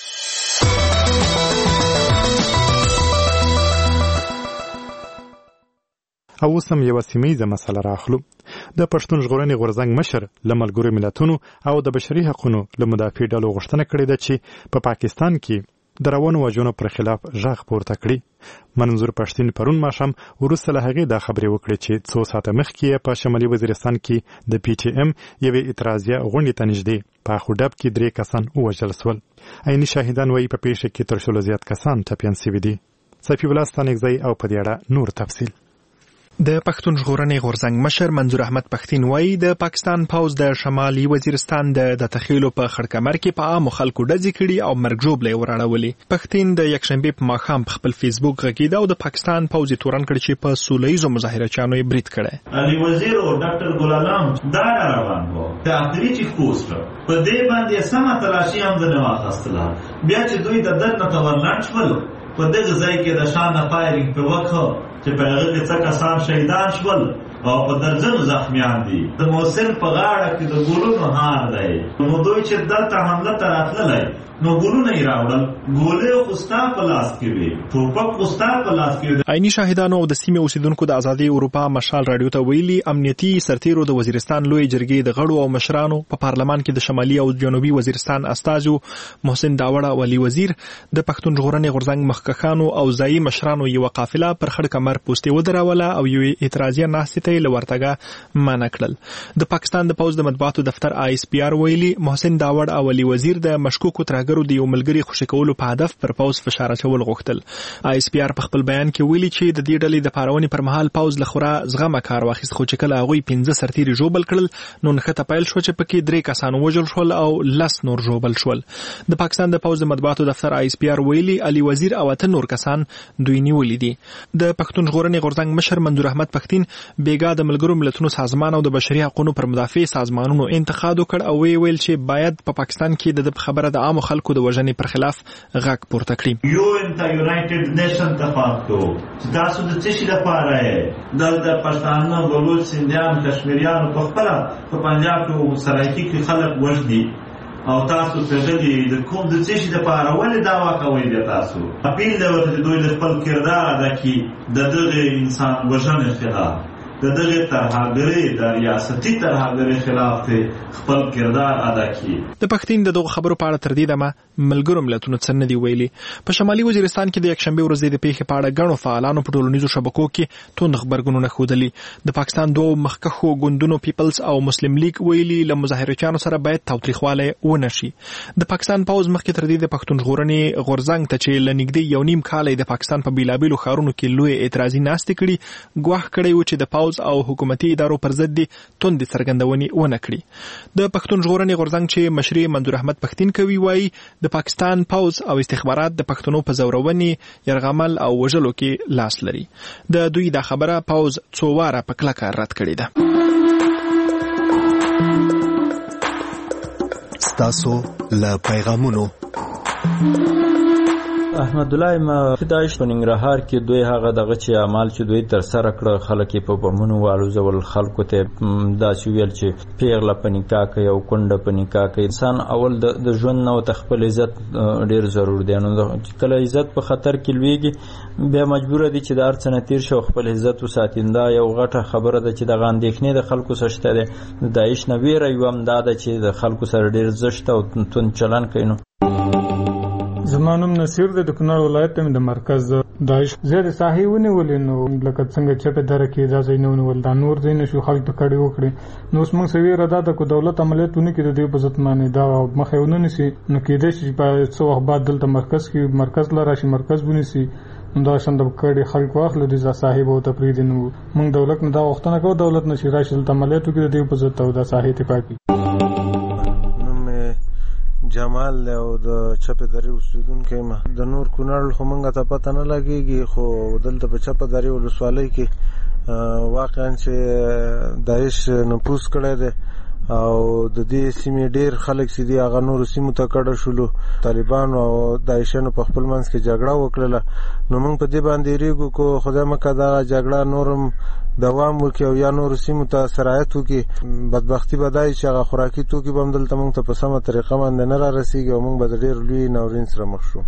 S2: او اوس هم یوه سیمه ییزه مسله راخلو. د پښتون ژغورنې غورځنګ مشر له ملګرو ملتونو او د بشري حقوقو له مدافع ډلو غوښتنه کړې ده چې په پاکستان کې د روانو وژنو پر خلاف غږ پورته کړي. منظور پښتين پرون ماښام وروسته له هغې دا خبرې وکړې چې څو ساعته مخکې په شمالي وزیرستان کې د پی ټي ایم یوې اعتراضیه غونډې ته نږدې په اخوډب کې درې کسان ووژل سول. عیني شاهدان وایي په پیښه کې تر شلو زیات کسان ټپیان سوي دي. صفي الله ستانکزی او په دې اړه نور تفصیل.
S10: د پښتون ژغورنې غورځنګ مشر منظور احمد پښتين وایي د پاکستان پوځ د شمالي وزیرستان د تخیلو په خړکمر کې په عامو خلکو ډزې کړي او مرګ ژوبلې وراړولې. پښتين د یکشنبې په ماښام په خپل فیسبوک غږیده او د پاکستان پوځ یې تورن کړ چې په سوله ییزو مظاهرچیانو یې برید کړی.
S1: علي وزیر او ډاکټر ګل علام دا روان وو د اخري چیف پوسټ په دې باندې سمه تلاشي هم نه واخیستله. بیا چې دوی د دننه تورنټ شول په دغه ځای کې د شانه فایرینګ په وکړه چې په هغه کې څه کسان شهیدان شول او په درجنو زخمیان دي. د موصل په غاړه کې د ګولونو هار دی. نو دوی چې دلته حمله ته راتللی نو ګولونه یې راوړل، ګولې خو ستا په لاس کې وي، ټوپک خو ستا په لاس کې وي.
S10: عیني شاهدانو او د سیمې اوسیدونکو د ازادي اروپا مشال راډیو ته ویلي امنیتي سرتیرو د وزیرستان لوی جرګې د غړو او مشرانو په پارلمان کې د شمالي او جنوبي وزیرستان استازو محسن داوړه او علي وزیر د پښتون ژغورنې غورځنګ مخکښانو او ځایي مشرانو یو قافله پر خړ کمر پوسټې ودروله او یو اعتراضیه ناستې ته لورتګه منع کړل. د پاکستان د پوځ د مطبوعاتو دفتر آی اس پی آر ویلي محسن داوړ او علي وزیر د مشکوکو ترګرو د یو ملګری خوشی کولو په هدف پر پوز فشار اچول غوښتل. آی اس پی آر په خپل بیان کې ویلي چې د دې ډلې د پارونې پر مهال پوز له خورا زغمه کار واخیست، خو چې کله هغوی پنځه سرتیري ژوبل کړل نو نښته پیل شو چې پکې درې کسان وژل شول او لس نور ژوبل شول. د پاکستان د پوز د مطبوعاتو دفتر آی اس پی آر ویلي علي وزیر او اته نور کسان دوی نیولي دي. د پښتون ژغورنې غورځنګ مشر منظور احمد پښتين بیګا د ملګرو ملتونو سازمان او د بشري حقوقو پر مدافع سازمانونو انتقاد وکړ او ویل چې باید په پاکستان کې د خبره د عامو خلکو د وژنې پر خلاف غږ پورته کړي.
S1: یو انت یونایټډ نیشن تفاقو چې تاسو د څه شي لپاره یې دلته پښتانه، بلوچ، سندیان، کشمیریان په خپل په پنجاب کې سرایکي کې خلک وژني او تاسو څه دي د کوم د څه شي لپاره ولې دعوا کوئ؟ د تاسو اپیل دی ورته دوی د خپل کردار ادا کړي د دغه انسان وژنې خلاف، د دغه ترهګرۍ د ریاستي ترهګرۍ خلاف ته خپل کردار ادا کړي.
S10: د پښتين د دغه خبرو په اړه تر دې دمه ملګرو ملتونو څه نه دی ویلي. په شمالي وزیرستان کې د یکشنبې ورځې د پیښې په اړه ګڼو فعالانو په ټولنیزو شبکو کې توند خبرګونونه ښودلي. د پاکستان دوه مخکښو ګوندونو پیپلز او مسلم لیگ ویلي له مظاهرچیانو سره باید تاوتریخوالی ونه شي. د پاکستان پوځ مخکې تر دې د پښتون ژغورنې غورځنګ ته چې له نږدې یو نیم کاله د پاکستان په بیلابیلو ښارونو کې لوی اعتراضي ناستې کړي ګواښ کړی و چې د پوځ او حکومتي ادارو پر ضد توندې څرګندونې ونه کړي. د پښتون ژغورنې غورځنګ چې مشري منظور احمد پښتين کوي وایي د پاکستان پوځ او استخبارات د پښتنو په زورونې، یرغمل او وژلو کې لاس لري. د دوی دا خبره پوځ څو واره په کلکه رد کړې ده.
S24: ستاسو له پیغامونو
S4: احمد الله ما داعش په ننګرهار کې دوی هغه دغه چې اعمال چې دوی تر سره کړ خلک په بمونو والوزول، خلکو ته دا چې ویل چې پیغله په نکاح کوي او کونډه په نکاح کوي. انسان اول د ژوند نه او خپل عزت ډیر ضرور دی. نو کله عزت په خطر کې لویږي بیا مجبور دي چې د هر څه نه تیر شو خپل عزت وساتیندا. یو غټه خبره ده چې د اندېښنې د خلکو سره شته ده. د داعش نه ویره یو هم دا ده چې د خلکو سره ډیر زشت او تون چلن کوي. نو
S5: زمانم نصیر د کونړ ولایت ته د مرکز داعش زیات ساحې ونیولې، نو لکه څنګه چې په دره کې دا ځای نه ونیول، دا نور ځای نشو خلک ته کړي وکړي. نو اوس موږ سوي ردا د کو دولت عملیاتونه کې د دې په ځت باندې دا مخه ونه نسی. نو کېدای شي په څو وخت بعد دلته مرکز کې مرکز لاره شي مرکز ونیسي. دا شند کړي خلک واخلو د صاحب او تفرید. نو موږ دولت نه دا وختونه کو دولت نشي راشي دلته عملیاتو کې د دې په ځت او دا صحیح اتفاقي
S3: جمال دی او د چپې درې اوسېدونکی یم. د نور کونړ خو موږ ته پته نه لګېږي، خو دلته په چپه درې ولسوالۍ کې واقعا چې داعش نفوذ کړی دی او د دې سیمې ډېر خلک چې دي هغه نورو سیمو ته کډه شولو. طالبانو او داعشیانو په خپل منځ کې جګړه وکړله. نو موږ په دې باندې ریږو کو خدای مکه دغه جګړه نورم دوام وکړي او یا نورو سیمو ته سرایت وکړي. بدبختي به دا وي چې هغه خوراکي توکي به هم دلته موږ ته په سمه طریقه باندې نه را رسېږي او موږ به د ډېر لوی ناورین سره مخ شو.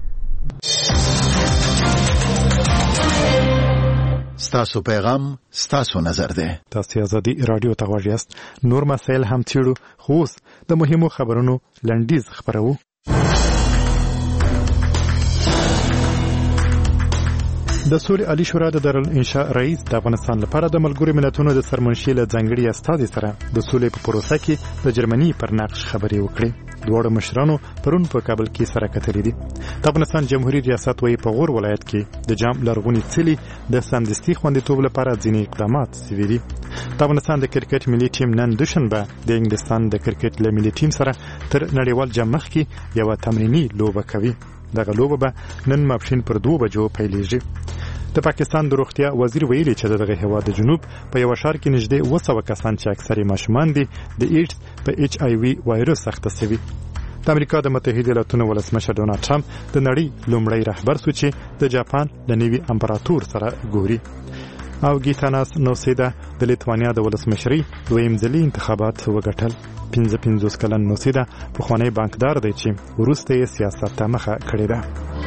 S6: ستاسو پیغام ستاسو نظر ده.
S2: تاسو ازادي رادیو ته غواړئ یاست. نور مسایل هم څېړو، خو اوس د مهمو خبرونو لنډیز خبرو. د سولې عالی شورا د دارالانشاء رئیس د افغانستان لپاره د ملګرو ملتونو د سرمنشي له ځانګړي استازي سره د سولې په پروسه کې د جرمني پر نقش خبرې وکړې. دواړو مشرانو پرون په کابل کې سره کتلې دي. د افغانستان جمهوریت ریاست وايي په غور ولایت کې د جام لرغونی څلي د سمدستي خوندیتوب لپاره ځینې اقدامات سوي دي. د افغانستان د کرکټ ملي ټیم نن دوشنبه د انګلستان د کرکټ له ملي ټیم سره تر نړیوال جام مخکې یوه تمریني لوبه کوي. دغه لوبه به نن ماپښین پر دوه بجو پیلېږي. د پاکستان د روغتیا وزیر ویلي چې دغه هیواد د جنوب په یو ښار کې نږدې اوه سوه کسان چې اکثر ماشومان دي د ایډز په ایچ آی وي وایرس اخته شوي. د امریکا د متحده ایالاتونو ولسمشر ډونالډ ټرمپ د نړۍ لومړی رهبر شو چې د جاپان د نوي امپراتور سره ګوري. او ګیتاناس نوسیدا د لیتوانیا د ولسمشرۍ دویم ځلي انتخابات وګټل. پنځه پنځوس کلن نوسیدا پخوانی بانکدار دی چې وروسته یې سیاست ته مخه کړې ده.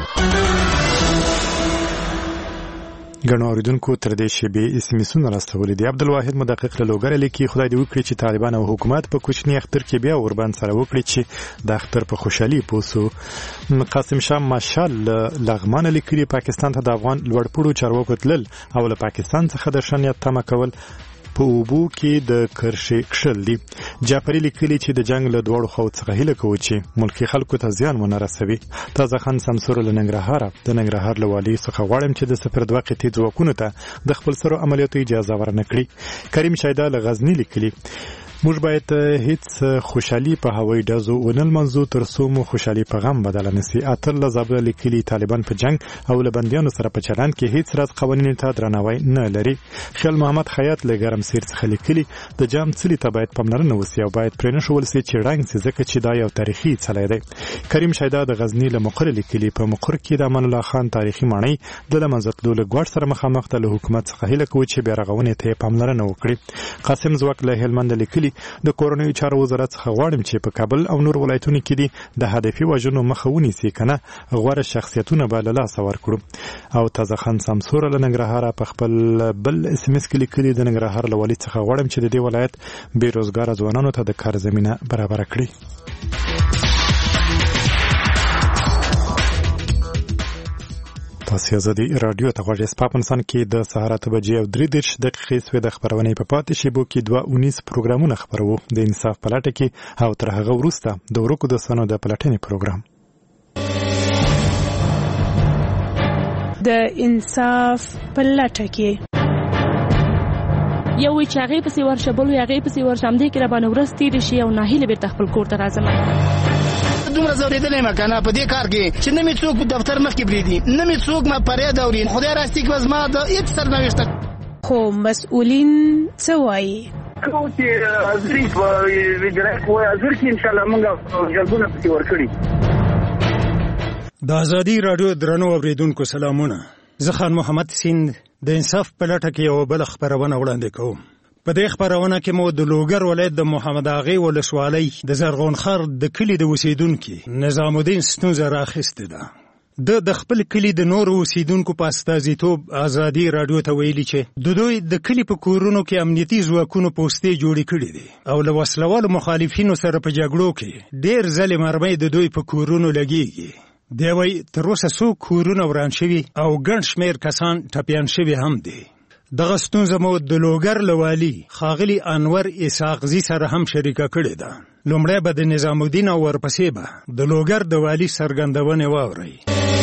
S2: ګڼو اوریدونکو تر دې شیبې اسمیسونه راستولي دي. عبدالواحد مدقق له لوګره لیکي خدای دې وکړي چې طالبان او حکومت په کوچني اختر کې بیا اوربند سره وکړي چې د اختر په خوشحالي پوسو. قاسم شاه ماشال لغمان لیکلي پاکستان ته د افغان لوړپوړو چارواکو تلل او له پاکستان څخه د ښه نیت تمه کول په اوبو کې د کرښې کښل دي. جعفري لیکلي چې د جنگ له دواړو خواو څخه هیله کوو چې ملکي خلکو ته زیان ونه رسوي. تازه خان سمسور له ننګرهاره د ننګرهار له والي څخه غواړم چې د صفر دوه قطعي ځواکونو ته د خپل سرو عملیاتو اجازه ورنه کړي. کریم شیدا له غزني لیکلي موږ باید هیڅ خوشحالي په هوایي ډزو ونه لمانځو تر څو مو خوشحالي په غم بدله نشي. اتر له زابله لیکلي طالبان په جنگ او له بندیانو سره په چلند کې هیڅ راز قوانینو ته درناوی نه لري. خیال محمد خیاط له ګرمسیر څخه لیکلي د جام څلي ته باید پاملرنه وشي او باید پرې نښول شي چې ړنګ شي ځکه چې دا یو تاریخي څلی دی. کریم شیدا د غزني له مقر لیکلي په مقر کې د امان الله خان تاریخي ماڼۍ د له منځه تلو له ګواښ سره مخامخ ده. له حکومت څخه هیله کوو چې بیا رغونې ته پاملرنه وکړي. قاسم ځواک له هلمند لیکلي د کورنیو چارو وزارت څخه غواړم چې په کابل او نور ولایتونو کې دي د هدفي وژنو مخه ونیسي کنه غوره شخصیتونه به له لاسه ورکړو. او تازه خان سمسور له ننګرهاره په خپل بل اس ام اس کې لیکلي د ننګرهار له والي څخه غواړم چې د دې ولایت بیروزګاره ځوانانو ته د کار زمینه برابر کړي. تاسو ازادي رادیو ته غواړئ. په افغانستان کې د سهار اته بجې او درې دېرش دقیقې سوې د خبرونې په پاتې شیبو کې دوه اونیس پروګرامونه خپروو. د انصاف په لټه کې او تر هغه وروسته د ورکو دوستانو د پلټنې پروګرام.
S9: د انصاف په لټه کې یو وی چې هغې پسې ورشه بل وی هغې پسې ورشه همدې کې راباندې ورځ تېرې شي او ناهیلې بېرته خپل کور ته راځم.
S12: دومره زورېدلی یم که نه په دې کار کې چې نه مې څوک دفتر مخکې پرېږدي نه مې څوک ما فریاد اوري. خدای راستي که زما د هېڅ سرنوشته
S9: خو مسؤلین څه وایي؟
S25: کوم چې حاضري په اجرایي قوې حاضر کړي انشاءالله موږ جلبونه پسې ورکړي.
S26: د ازادي راډیو درنو اورېدونکو سلامونه. زه خان محمد سیند د انصاف په لټه کې یوه بله خپرونه وړاندې کوم. په دې خپرونه کې مو د لوګر ولایت د محمد اغې ولسوالۍ د زرغون خر د کلي د اوسېدونکي نظام الدین ستونزه راخیستې ده. د د خپل کلي د نورو اوسېدونکو په استازیتوب ازادي راډیو ته ویلي چې د دوی د کلي په کورونو کې امنیتي ځواکونو پوستې جوړې کړي دي او له وسلوالو مخالفینو سره په جګړو کې ډېر ځلې مرمۍ د دوی په کورونو لګېږي. دی وایي تر اوسه څو کورونه وران شوي او ګڼ شمېر کسان ټپیان شوي هم دي. دغه ستونزه مو د لوګر له والي ښاغلي انور اسحاقزي سره هم شریکه کړې ده. لومړی به د نظام الدین او ورپسې به د لوګر د والي څرګندونې واورئ.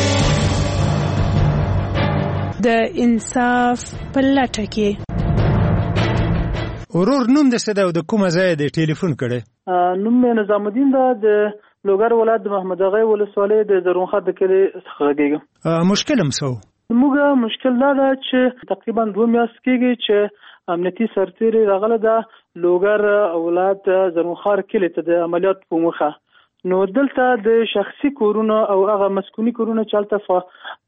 S9: د انصاف په لټه کې
S26: ورور نوم د څه ده او د کومه ځایه دی ټلیفون کړی؟
S25: نوم مې نظام الدین ده، د
S7: لوګر ولایت د محمد اغا ولسوالۍ د زرغونخات د کلي څخه غږیږم.
S26: مشکل هم سو
S7: موږ مشکل دا ده چې تقریبا دوه میاشتې کېږي چې امنیتي سرتیري راغله ده لوګر ولایت زرغونخات کلي ته د عملیات په موخه. نو دلته د شخصي کورونه او هغه مسکوني کورونه چالتفه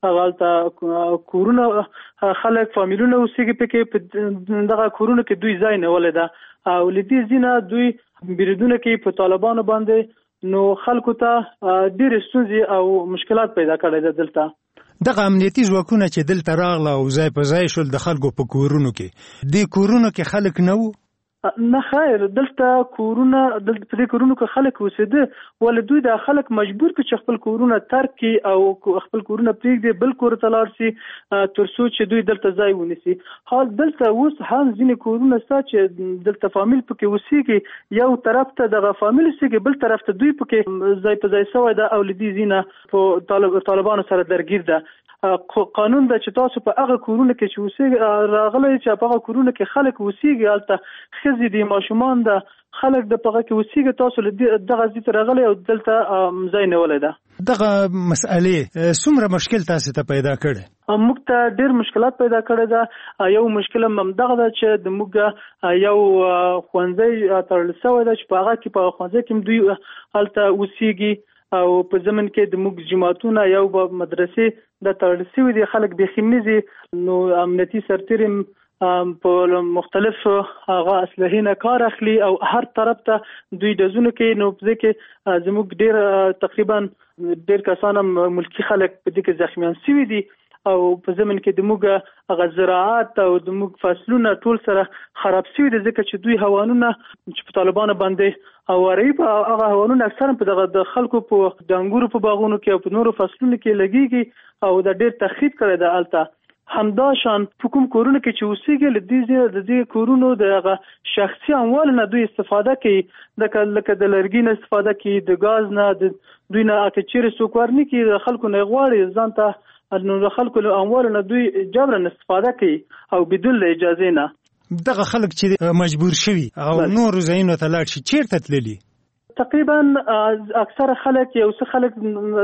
S7: هغه کورونه خلک فامیلونه اوسېږي پکې په دغه کورونه کې دوی ځای نیولې ده او لدې ځینه دوی بریدونه کې په طالبانو باندې نو خلکو ته ډېرې ستونزې او مشکلات پیدا کړي ده. دلته
S26: دغه امنیتي ځواکونه چې دلته راغله او ځای په ځای شول د خلکو په کورونو کې دې کورونو کې خلک نه وو؟
S7: نه خیر، دلته کورونه دلته په دې کورونو کې خلک اوسېده ولې دوی د خلک مجبور کړي چې خپل کورونه ترک کړي او خپل کورونه پرېږدي بل کور ته لاړ شي تر څو چې دوی دلته ځای ونیسي. حال دلته اوس هم ځینې کورونه شته چې دلته فامیل پکې اوسېږي، یو طرف ته دغه فامیل اوسېږي بل طرف ته دوی پکې ځای په ځای سوی ده او له دې ځینه په طالبانو سره درګیر ده. قانون ده چې تاسو په هغه کورونه کې چې اوسېږي راغلی چې په هغه کورونه کې خلک اوسېږي هلته ښځې دي ماشومان ده خلک د په هغه کې اوسېږي تاسو له دغه ځای ته راغلی او دلته ځای نیولی ده.
S26: دغه مسئلې څومره مشکل تاسو ته پیدا کړی؟
S7: موږ ته ډېر مشکلات پیدا کړی ده. یو مشکل هم همدغه ده چې د موږ یو ښوونځی تړل شوی ده چې په هغه کې په ښوونځی کې دوی هلته اوسېږي او په زمن کې د موږ جماعتونه یو مدرسې د تړل شوي دي خلک بېخي نه ځي. نو امنیتي سرتیري په مختلف هغه اسلحې نه کار اخلي او هر طرف ته دوی ډزونه کوي. نو په دې کې زموږ ډېر تقریبا ډېر کسان هم ملکي خلک په دې کې زخمیان شوي دي او په زمن کې د موږ هغه زراعت او د موږ فصلونه ټول سره خراب شوي دي ځکه چې دوی هوانونه چې په طالبانو باندې هواري په هغه هوانونه اکثرا په دغه د خلکو په د انګورو په باغونو کې او په نورو فصلونو کې لګېږي او دا ډېر تخریب کړی ده هلته. همداشان په کوم کورونو کې چې اوسېږي له دې د دې کورونو د هغه شخصي اموالو نه دوی استفاده کوي لکه لکه د لرګي نه استفاده کوي د ګاز نه د دوی نه که چیرې څوک ورني کوي د خلکو نه غواړي ځان ته نو د خلکو له اموالو نه دوی جبرا استفاده کوي او بدون له اجازې نه.
S26: دغه خلک چې مجبور شوي او نور ځایونو ته لاړ شي چیرته تللي؟
S7: تقریبا اکثر خلک یو څه خلک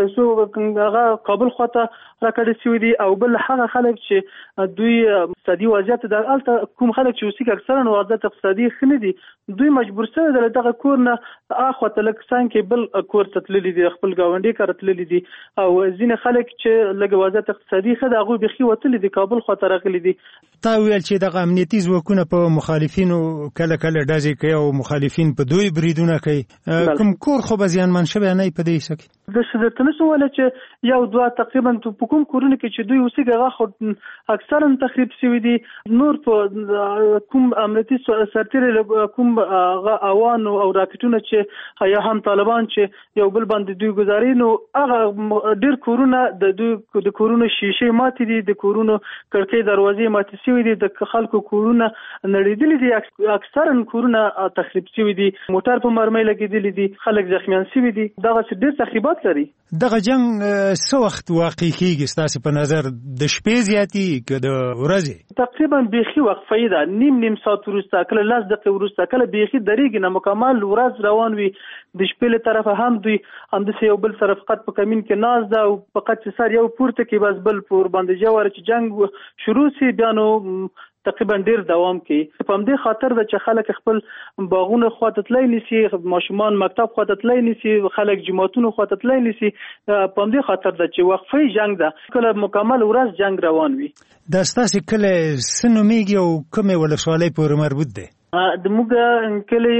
S7: هغه کابل خواته راکړی شوي دي او بل هغه خلک چې دوی اقتصادي وضعیت د هلته کوم خلک چې اوسېږي اکثرا وضعیت اقتصادي ښه نه دي دوی مجبور شوي دي له دغه کور نه اخواته لږ څنګ کې بل کور ته تللي دي خپل ګاونډي کره تللي دي او ځینې خلک چې لږ وضعیت اقتصادي ښه ده هغوی بیخي وتلي دي کابل خواته راغلي دي.
S26: تا ویل چې دغه امنیتي ځواکونه په مخالفینو کله کله ډزې کوي او مخالفین په دوی بریدونه کوي، کوم کور خو به زیانمن شوی نه په دې حصه کې؟
S7: زه درته نشم ویلی چې یو دوه تقریبا په کوم کورونه کې چې دوی اوسېږي هغه خو اکثرا تخریب شوي دي. نور په کوم امنیتي سرتیري کوم هغه اوان او راکټونه چې یا هم طالبان چې یو بل باندې دوی ګزاري نو هغه ډېر کورونه د دوی د کورونو شیشې ماتې دي د کورونو کړکۍ دروازې ماتې شوي دي د خلکو کورونه نړېدلي دي اکثرا کورونه تخریب شوي دي موټر په مرمۍ لګېدلي دي خلک زخمیان شوي دي. دغسې ډېر تخریبات لري.
S26: دغه جنگ څه وخت واقع کېږي ستاسې په نظر؟ د شپې زیاتي که د ورځې؟
S7: تقریبا بیخي وقفه ده نیم نیم ساعت وروسته کله لس دقیقې وروسته کله بیخي درېږي نه مکمل ورځ روان وي. د شپې له طرفه هم دوی همداسې یو بل طرف قد په کمین کې ناست ده او فقط چې سر یو پورته کې بس بل پور باندې جوړ چې جنگ شروع سي بیا نو تقریبا ډیر دوام کوي. په همدې خاطر ده چې خلک خپل باغونه خواته تللی نشي، ماشومان مکتب خواته تللی نشي، خلک جماعتونو خواته تللی نشي. په همدې خاطر ده چې وقفه جنگ ده کله مکمل ورځ جنگ روان وي.
S26: دا ستاسې کلی څه نومیږي او کومې ولسوالۍ پورې مربوط دی؟
S7: د موږ کلی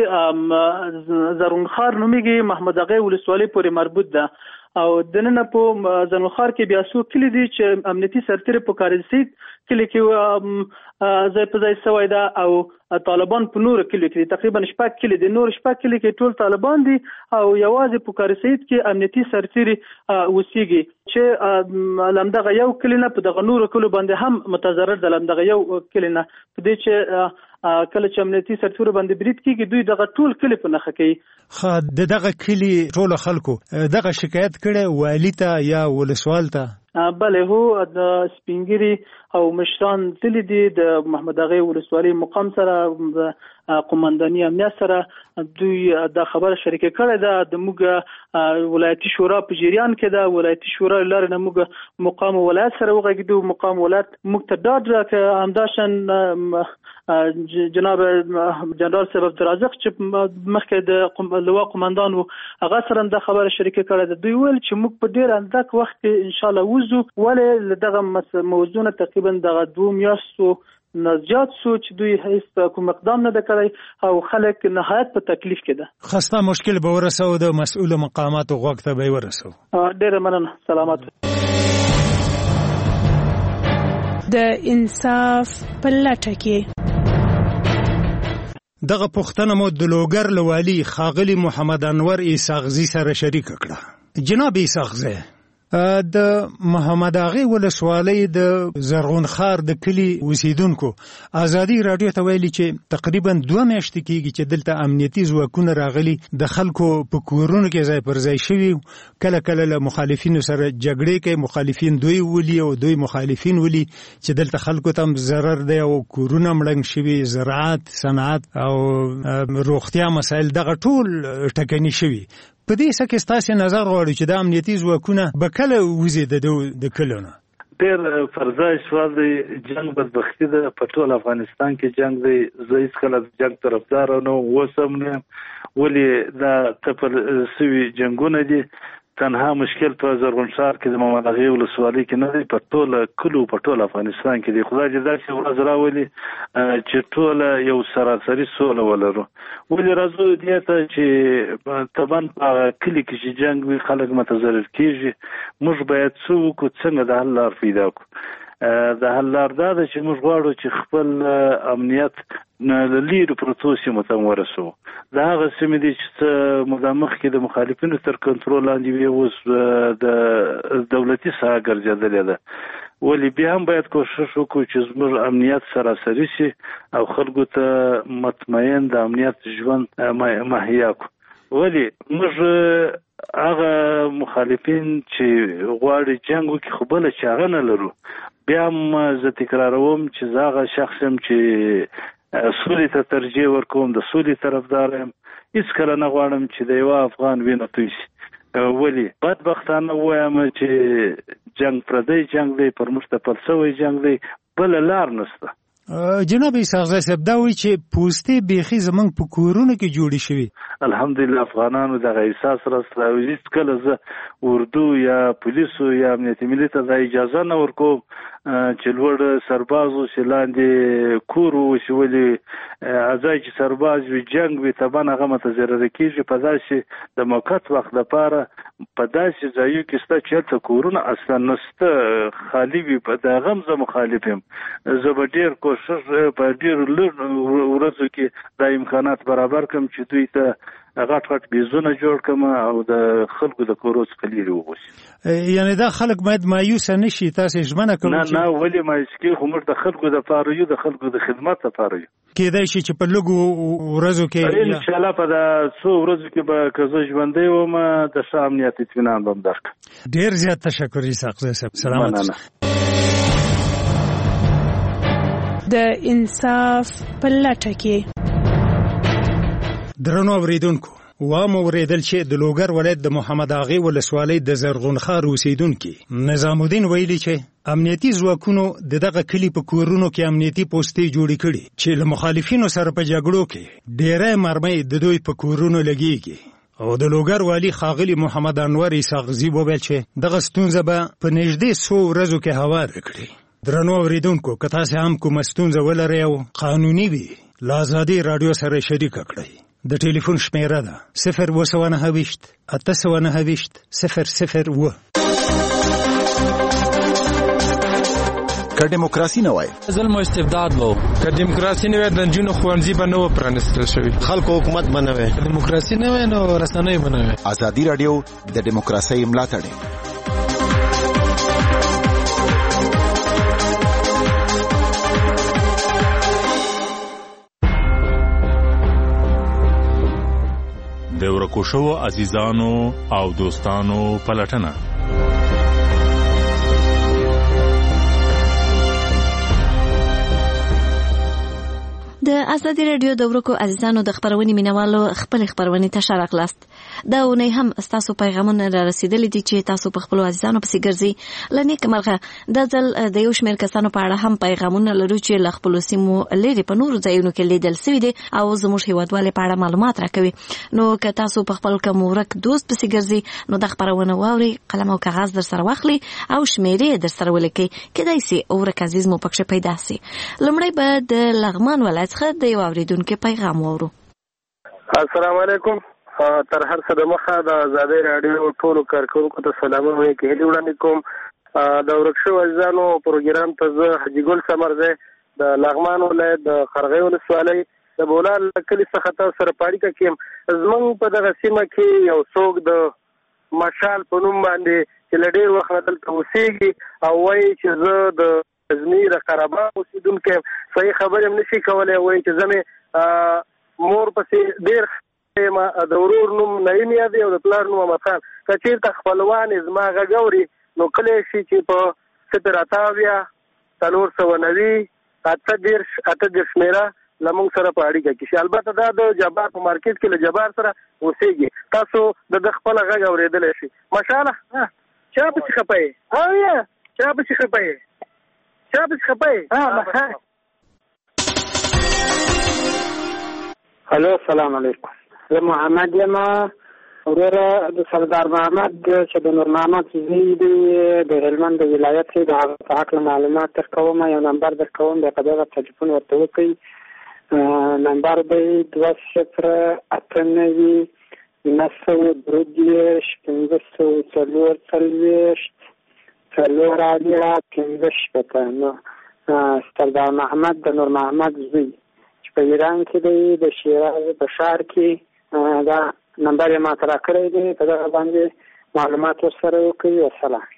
S7: زرغونخار نومیږي محمد اغا ولسوالۍ پورې مربوط ده او دننه په زرغونخار کې بیا څو کلی دي چې امنیتي سرتیري په کارزید کلی کې ځای په ځای سوی ده او طالبان په نورو کلیو کې تقریبا شپږ کلی دي. نور شپږ کلی کې ټول طالبان دي او یوازې په کارزید کې امنیتي سرتیري اوسېږي چې لمدغه یو کلی نه په دغه نورو کلیو باندې هم متضرر ده لمدغه یو کلی نه په دې چې کله چې امنیتي سرتیرو باندې برید کېږي دوی دغه ټول کلی په نښه کوي.
S26: ښه د دغه کلي ټولو خلکو دغه شکایت کړی والي ته یا ولسوال ته؟
S7: بله هو د سپینګیري او مشران تللی دي د محمد اغا ولسوالۍ مقام سره قومنداني امنیت سره دوی د خبره شریک کړه ده د موږ ولایتي شورا په جریان کې ده ولایتي شورا لاره نه موږ مقام ولایت سره وغږیدو مقام ولایت موږ ته ډاډ راکړ همداشان جناب جنرال صاحب عبدالرزاق چې مخکې د لوا قومندان و هغه سره د خبره شریک کړه ده دوی ویل چې موږ په ډیر اندک وخت کې ان شاء الله وزو ولې دغه موضوع تقریبا دغه دوه میاشتو نزجات سو چې دوی هیڅ کوم اقدام نه کړی او خلک نهایت په تکلیف کې ده
S26: خسته مشکل به ورسو د مسؤل مقامات او غوښته به ورسو
S7: ډیر مننه سلامات
S11: د انصاف په لټه کې
S26: دغه پوښتنه مو د لوګر لوالي خاغلی محمد انور ایساغزي سره شریک کړه جناب ایساغزي د محمد اغه ولسوالۍ د زرغون خار د کلی اوسیدونکو ازادي رادیو ته ویلي چې تقریبا دوه میاشتې کېږي چې دلته امنیتي ځواکونه راغلي د خلکو په کورونو کې ځای پر ځای شوي کله کله له مخالفینو سره جګړې کوي مخالفین دوی ولي او دوی مخالفین ولي چې دلته خلکو ته ضرر دی او کورونه مړنګ شوي زراعت صنعت او روغتیا مسایل دغه ټول ټکني شوي په دې سکه ستاسو نظر غواړي چې د امنیتي ځواکونه به کله وزي د کلونه
S13: ډېر فرضای سوال دی جنگ بدبختی ده په ټول افغانستان کې جنگ دی زه هیڅ کله جنگ طرفدار نه وسم نه ولې دا تپل سوي جنگونه دي تنها مشکل په زرغون شهر کې د محمد اغه ولسوالۍ کې نه دی په ټول کلو په ټول افغانستان کې دی خدای دې داسې ورځ راولي چې ټول یو سراسري سوله ولرو ولې راځو دې ته چې طبعا په کلی کې چې جنگ وي خلک متضرر کیږي موږ باید څه وکړو څنګه د حل لار پیدا کړو د حل لار دا ده چې موږ غواړو چې خپل امنیت نه لیرو پروتو سیمو ته ورسو دا هغه سیمې دي چې مدامخ کې د مخالفینو تر کنټرول لاندې وي اوس د دولتي ساحه ګرځېدلې ده ولی بیا هم باید کوشش وکړو چې زموږ امنیت سراسري شي او خلکو ته مطمئن د امنیت ژوند مهیا کړو ولی موږ هغه مخالفین چې غواړي جنگ وکړي خو بله چاره نه لرو بیا هم زه تکراروم چې زه هغه شخص یم چې سولې ته ترجیح ورکوم د سولې طرفدار یم هیڅ کله نه غواړم چې د یوه افغان وینه توی شي ولی بدبختانه وایم چې جنگ پردی جنگ دی پر موږ تپل سوی جنگ دی بله لار نشته
S26: جناب ایساغزي صاحب دا وایي چې پوستې بیخي زمونږ په کورونو کې جوړې شوي
S13: الحمدلله افغانانو دغه احساس راسره هیڅ کله زه اردو یا پولیسو یا امنیتي ملي ته دا اجازه نه ورکوم چې لوړ سرباز اوسي لاندې کور اوسي ولې ځای چې سرباز وي جنګ وي طبعا هغه متضرره کېږي په داسې د موقت وخت لپاره په داسې ځایو کې شته چې هلته کورونه اصلا نشته خالي وي په د هغه هم زه مخالف یم زه به ډېر کوشش په ډېرو لږ ورځو کې دا امکانات برابر کړم چې دوی ته غټ غټ بیزونه جوړ کړم او د خلکو د کورو څخه لرې وغوښي
S26: یعنی دا خلک باید مایوسه نشي تاسو ژمنه کوئ
S13: نه نه ولې مایوس کې خو موږ د خلکو دپاره یو د خلکو د خدمت لپاره یو
S26: کېدای شي چې په لږو ورځو کې
S13: انشاءالله په دا څو ورځو کې به که زه ژوندی وم د ښه امنیت اطمینان به م درکړم
S26: ډېر زیات تشکر ایساغزي صاحب سلامت
S11: د انصاف په لټه کې
S26: درنو اوریدونکو وامو ورېدل چې د لوګر ولایت د محمد اغه ولسوالۍ د زرغون خار اوسیدونکو نظام الدین ویلي چې امنیتي ځواکونو د دغه کلی په کورونو کې امنیتي پوسټې جوړې کړي چې له مخالفینو سره په جګړو کې ډېرې مرمۍ د دوی په کورونو لګيږي او د لوګر والی خاغلی محمد انور ایساغزي وویل چې دغه ستونزه به په نږدې څو ورځو کې هوار کړي درنو اوریدونکو که تاسو هم کوم ستونزه ولرئ او قانوني وي له ازادي رادیو سره شریک کړئ د ټلیفون شمیره ده صفر اوه سوه نهه ویشت اته سوه نهه ویشت صفر صفر اوه
S6: که دیموکراسي نه وای
S15: ظلم او استبداد وو که دیموکراسي نه وای د نجونو ښوونځي به نه و پرانیستل شوي
S21: خلکو حکومت به نه وای
S15: دیموکراسي نه وای نو رسنۍ به نه وای
S6: ازادي رادیو د دیموکراسۍ ملاتړ
S16: د ورکو شوو عزیزانو او دوستانو پلټنه
S8: د ازادي رادیو د ورکو عزیزانو د خبرونې مینوالو خپل خبرونې ته شارک لاست دا ونی هم تاسو پیغامونه را رسیدلې دي چې تاسو په خپل عزیزانو پسې ګرځي لنی کمرغه د ځل د یو شمېر کسانو په اړه هم پیغامونه لرو چې ل خپل سیمو لري په نورو ځایونو کې لیدل شوی دي او زموږ هیوادوالو په اړه معلومات راکوي نو که تاسو په خپل کوم ورک دوست پسې ګرځي نو د خبرونه واوري قلم او کاغذ در سره واخلي او شمیرې در سره ولیکي کېدای شي ورک عزیز مو پکښه پیدا شي لمړی به د لغمان ولایت څخه د یو اوریدونکو پیغام وورو.
S14: السلام علیکم. تر هر څه د مخه د ازادي رادیو ټولو کارکونکو ته سلامونه وایم کې هلي وړاندې کوم د ورکشو عزیزانو پروګرام ته زه حاجي ګل سمرزه د لغمان ولایت د خرغې ولسوالۍ د بولان کلي څخه تاسو سره پاړیکه کیم زمونږ په دغه سیمه کې یو څوک د مشال په نوم باندې چې لډیر وخت دلته اوسېږي او وایي چې زه د ازمیر قربا اوسیدونکو صحیح خبرې هم نشي کولای وایي چې زمې مور پسې ډیر ما د ورور نوم نعیم یادي او د پلار نوم احمد خان کچیر ته خپلوان زما غږوري نو کله شي چې په صفر اتاویا څلور سوه نوي اته دېرش اته دېرش میرا لمونږ سره په اړیکه کې شي. البته دا د جبار په مارکیټ کې له جبار سره اوسېږي تاسو د خپل غږ اورېدلی شي. ماشاءالله چا پسې خپئ او یا چا پسې خپئ چا پسې خپئ ها
S17: هلو السلام علیکم. زه محمد یم وروره د سردار محمد چې د نور محمد زوی دی د هلمند د ولایت دی د هغه په هکله معلومات درکوم یو نمبر درکوم بیا په دغه تلیفون ورته وکړئ نمبر دی دوه صفر اته نوي نهه سوه درې دېرش پنځه سوه څلور څلوېښت څلور اویا پنځه شپېته نو سردار محمد د نور محمد زوی چې په ایران کې دی د شیراز په ښار کې دا نمبر یې ماته راکړی دی په دغه باندې معلومات ورسره وکړي. والسلام.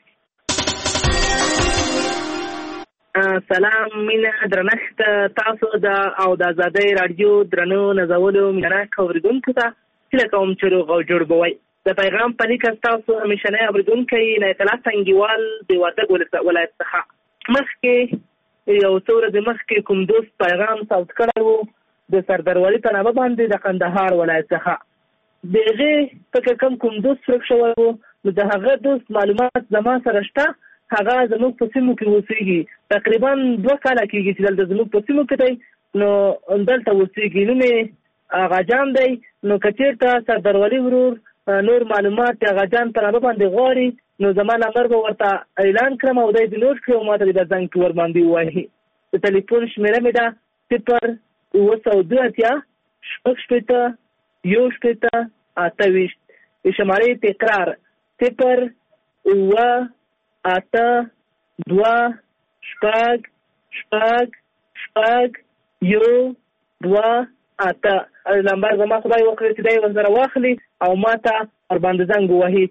S18: سلام مینه درنښت تاسو د او د ازادۍ راډیو درنو نازولو مینهناک اورېدونکو ته هیله کوم چې روغ او جوړ به وئ. د پیغام په لیکه ستاسو همیشنی اورېدونکی عنایت الله سنګیوال د وردګ ولایت څخه مخکې یو څو ورځې مخکې کوم دوست پیغام ثبت کړی و د سرداروالي په نامه باندې د قندهار ولایت څخه د هغې فکر کوم کوم دوست ورک شوی و نو د هغه دوست معلومات زما سره شته هغه زموږ په سیمو کې اوسېږي تقریبا دوه کاله کېږي چې دلته زموږ په سیمو کې دی نو دلته اوسېږي نوم یې اغاجان دی نو که چېرته سرداروالي ورور نور معلومات د اغاجان په نامه باندې غواړي نو زما نمبر به ورته اعلان کړم او دی دې نوټ کړي او ما ته دې په زنګ کې ورباندې ووایي. د تلیفون شمېره مې ده صفر اووه سوه دوه اتیا شپږ شپېته یو شپېته اته ویشت د شمارې تکرار صفر اووه اته دوه شپږ شپږ شپږ یو دوه اته نمبر زما خدای وکړي چې دی ورسره واخلي او ما ته ورباندې زنګ ووهي.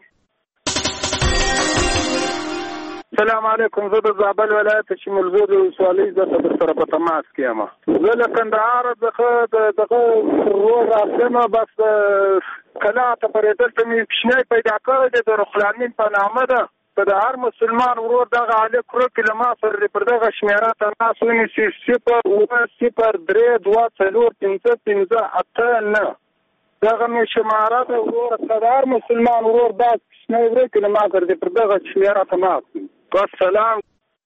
S14: السلام علیکم. زه د زابل ولایت چې ملزو د ولسوالۍ زه در سره په تماس کې یم. زه له کندهار څخه دغه ورور راسم بس کله ته پرېدل ته مې کوچنی پیدا کړی دی د رخلامین په نامه ده که د هر مسلمان ورور دغه هلک ورک له ما سره دې پر دغه شمېره تماس ونیسي صفر اووه صفر درې دوه څلور پنځه پنځه اته نه دغه مې شماره ده ورور که د هر مسلمان ورور دا کوچنی ورک له ما سره دې پر دغه شمېره تماس والسلام.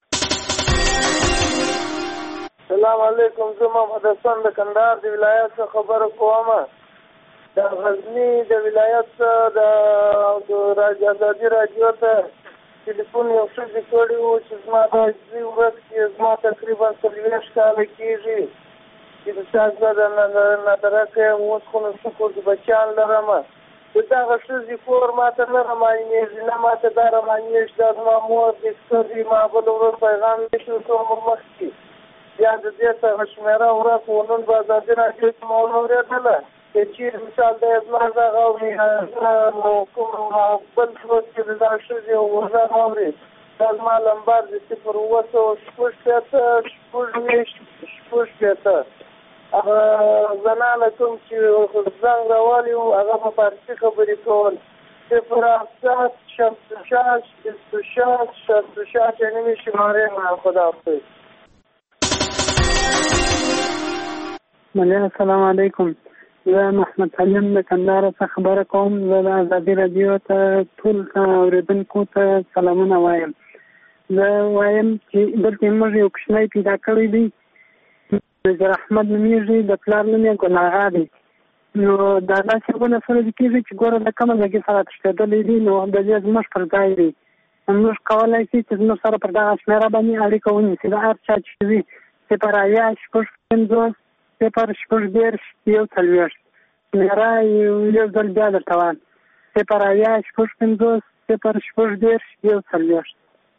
S20: السلام علیکم. زه محمد حسن د کندهار د ولایت څخه خبره کوم. د غزني د ولایت د ازادي راډیو ته ټلیفون یو ښځې کړی و چې زما د عزیزي ورځ کې زما تقریبا څلوېښت کاله کېږي چې د چا زه د نادرکه یم اوس خو نو شکر د بچیان لرم د دغه ښځې کور ماته نه رامعلومېږي نه ماته دا رامعلومېږي دا زما مور دې سترګې ما بل ورځ پیغام نشي کوم مخکې بیا د دې څخه شمېره ورځ و نن به ازادي راډیو کې مو واورېدله چې چیرې مثال دی زما غږ اوري نو کوم بل ورځ کې د دغه ښځې غږ اوري دا زما لمبر د صفر اووه سوه شپږ شپېته شپږ ویشت شپږ شپېته هغه زنانه کوم چې زنګ راوالي وو هغه په فارسي خبرې کول صفر هفتاد شصت و شش بیست و شش شصت و شش یعنی می شماره من خداحافظ.
S17: ملیا السلام علیکم. زه محمد سلیم د کندهار څخه خبره کوم. زه د ازادي رادیو ته ټول اورېدونکو ته سلامونه وایم. زه وایم چې دلته موږ یو کوچنی پیدا کړی دی، نظر احمد نومیږي، د پلار نوم یې ګل آغا دی. نو دا داسې ونه سره کېږي چې ګوره د کومه ځای سره تښتېدلی دي، نو د دې زموږ پر ځای دی. موږ کولی شي چې زموږ سره پر دغه شمېره باندې اړیکه ونیسي. د هر چا چې وي صفر اویا شپږ پنځوس صفر شپږ دېرش یو څلوېښت شمېره یو ځل بیا درته وایم، صفر اویا شپږ پنځوس صفر شپږ دېرش یو څلوېښت.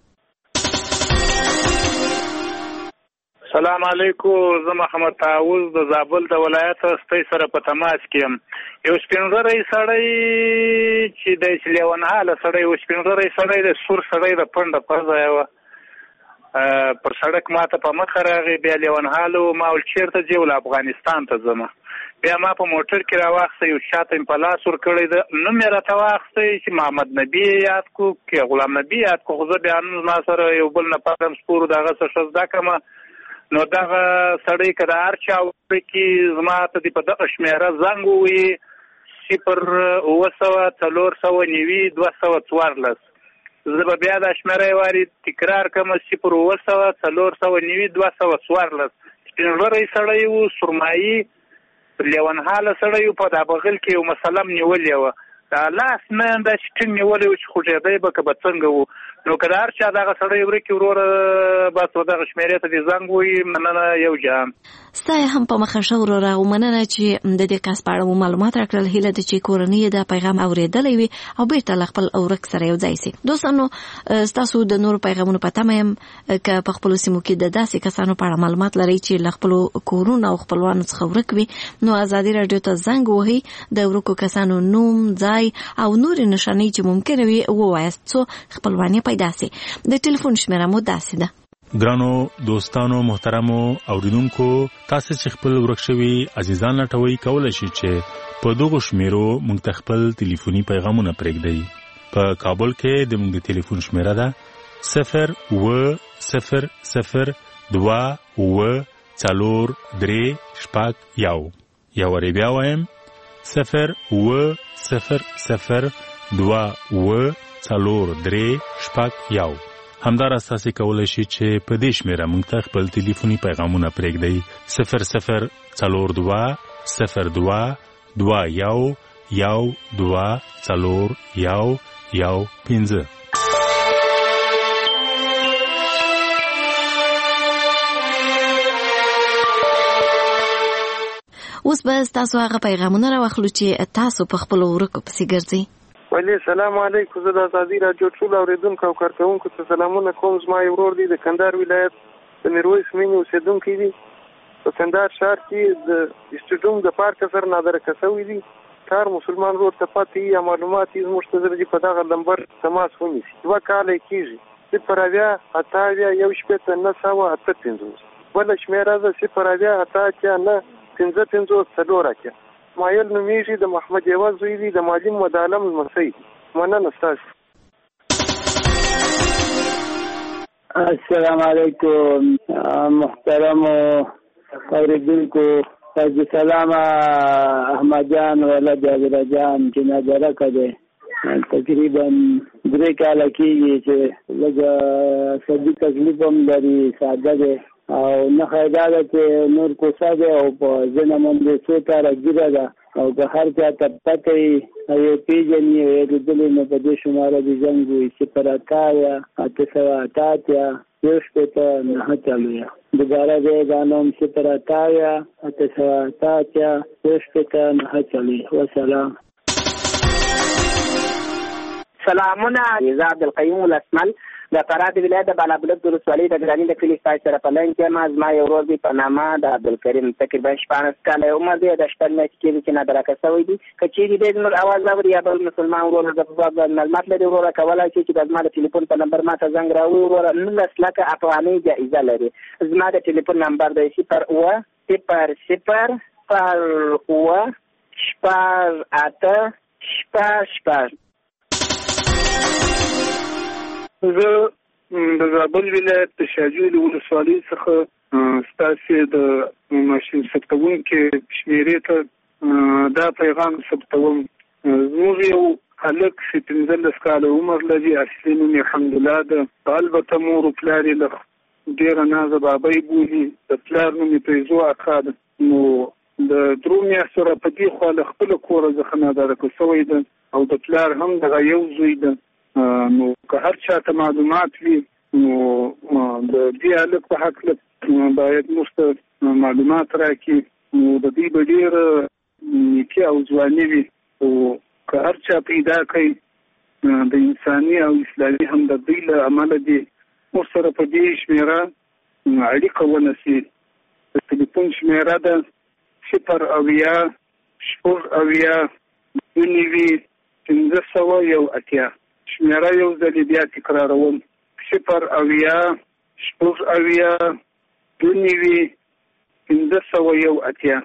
S13: سلام علیکم. زه محمد طاووس د زابل د ولایت ستۍ سره په تماس کې یم. یو سپینږیری سړی چې د لیونهاله سړی و، سپینږیری سړی د سور سړی د پنډه پزه وه، پر سړک ماته په مخه راغی، بیا لیونهاله و. ما ویل چېرته ځې؟ ول افغانستان ته ځم. بیا ما په موټر کې راواخیسته، یو چاته مې په لاس ورکړی ده، نوم یې راته واخیستی چې محمد نبي یې یاد کړو که غلام نبي یاد کړو، خو زه بیا نوم زما سره یو بل نه پاتم سپور دغه څه ښه زده کړمه. نو دغه سړی که د هر چا وړه کې زما ته دې په دغه شمېره زنګ ووایي، صفر اوه سوه څلور سوه نوي دوه سوه څوارلس. زه به بیا دا شمېره یې وارې تکرار کړم، صفر اوه سوه څلور سوه نوي دوه سوه څوارلس. سپینږیری سړی و، سرمایي لیونهاله سړی و، په دا بغل کې یو مسله م نیولې وه، دا لاس نه یم داسې ټینګ نیولی و چې خوږېدی به که به څنګه و. نو که د هر چا دغه سړی ورکې وروره بس دغه شمېرې ته دې زنګ ووایي. مننه یو جان.
S8: ستا یې هم په مخه ښه وروره، او مننه چې د دې کس په اړه مو معلومات راکړل. هیله ده چې کورنۍ یې دا پیغام اورېدلی وي او بېرته له خپل ورک سره یو ځای سي. دوستانو، ستاسو د نورو پیغامونو په تمه یم. که په خپلو سیمو کې د داسې کسانو په اړه معلومات لرئ چې له خپلو کورونو او خپلوانو څخه ورک وي، نو ازادي راډیو ته زنګ وهئ، د ورکو کسانو نوم، ځای او نورې نښانې چې ممکنه وي ووایاست څو خپلوان یې پیدا سي. د ټلیفون شمېره مو داسې ده:
S16: ګرانو دوستانو محترمو اوریدونکو، تاسو چې خپل ورک شوي عزیزان لټوئ، کولی شئ چې په دغو شمیرو موږ ته خپل ټلیفوني پیغامونه پرېږدئ. په کابل کې د موږ د ټلیفون شمیره ده صفر اوه صفر صفر دوه اوه څلور درې شپږ یو. یو وارې بیا وایم، صفر اوه صفر صفر دوه اوه څلور درې شپږ یو. همداراز تاسو کولی شئ چې په دې شمېره موږ ته خپل ټلیفوني پیغامونه پرېږدئ: صفر صفر څلور دوه صفر دوه دوه یو یو دوه څلور یو یو پنځه.
S8: اوس به تاسو هغه پیغامونه راواخلو چې تاسو په خپلو ورکو پسې ګرځئ.
S14: ولی سلام علیکم. زه د ازادي راډیو ټول اوریدونکو او کارکوونکو ته سلامونه کوم. زما یو ورور دی د کندهار ولایت د میرویس مینې اوسېدونکی دی. په کندهار ښار کې د اسټډیوم د پارک سره نادرکه شوی دی. کار مسلمان ورور ته پاتې یا معلومات یې زموږ ته ضروري په دغه نمبر تماس ونیسي. دوه کاله کېږي. صفر اویا اته اویا یو شپېته نه سوه اته پنځوس. بله شمېره ده صفر اویا اته اتیا نه پنځه پنځوس څلور اتیا. مایل نومیږي، د محمد یوه زوی دی، د معلم ودعالم لمسی دی. مننه ستاسو.
S1: السلام علیکم محترم اوریدونکو. حاجی سلام احمد جان ولد عبدالله جان چې نظره کړی تقریبا درې کاله کېږي چې لږ صحي تکلیف هم لري، ساده دی او نه خیدا ده چې نور کوڅه دی او په ځینه باندې څو تاره ګیره ده او که هر چا ته پته وي او یې پېژني او یې لیدلی نو په دې شماره د زنګ وي صفر اته اویا اته سوه اته اتیا یو شپېته نهه څلوېښت. دوباره دی دا نوم صفر اته اویا اته سوه اته اتیا یو شپېته نهه څلوېښت. وسلام.
S10: سلامونه. زه عبدالقیوم الاسمل د فراه ولایت د بالابلوک د ولسوالۍ د ګراني د کلي ستاسو سره په لاین کې یم. زما یو ورور دی په نامه د عبدالکریم، تقریبا شپاړس کاله یې عمر دی. د شپږ میاشتې کېږي چې نادرکه شوی دی. که چېرې دی زموږ اواز اوري یا بل مسلمان ورور د په باب معلومات لري، وروره کولی شي چې د زما د ټلیفون په نمبر ما ته زنګ راوړي. وروره نولس لکه افغانۍ جایزه لري. زما د ټلیفون نمبر دی صفر اوه صفر صفر صفر اوه شپږ اته شپږ شپږ. زه د زابل ولایت د شاجوی له ولسوالۍ څخه
S20: ستاسو د ماشين ثبتونکو شمیرې ته دا پیغام ثبتوم. زموږ یو هلک چې پنځلس کاله عمر لري، اصلي نوم یې حمدالله ده. البته مور و پلار یې له ډېره نازه بابی بولي، د پلار نوم یې فیضو اکا ده. نو د درو میاشتو را په دې خوا له خپله کوره څخه نادرکه شوی ده او د پلار هم دغه یو زوی ده. نو که هر چاته معلومات وي نو د دې هلک په هکله باید موږ ته معلومات راکړي. نو د دوی به ډېره نیکي او ځواني وي. او که هر چا پیدا کوي د انساني او اسلامي همدردۍ له امله دې موږ سره په دې شمېره اړیکه ونیسي. د تلیفون شمېره ده صفر اویا شپږ اویا دوه نوي پنځه سوه یو اتیا. شمېره یو ځلې بیا تکراروم، صفر اویا شپږ اویا دوه نوي پنځه سوه یو اتیا.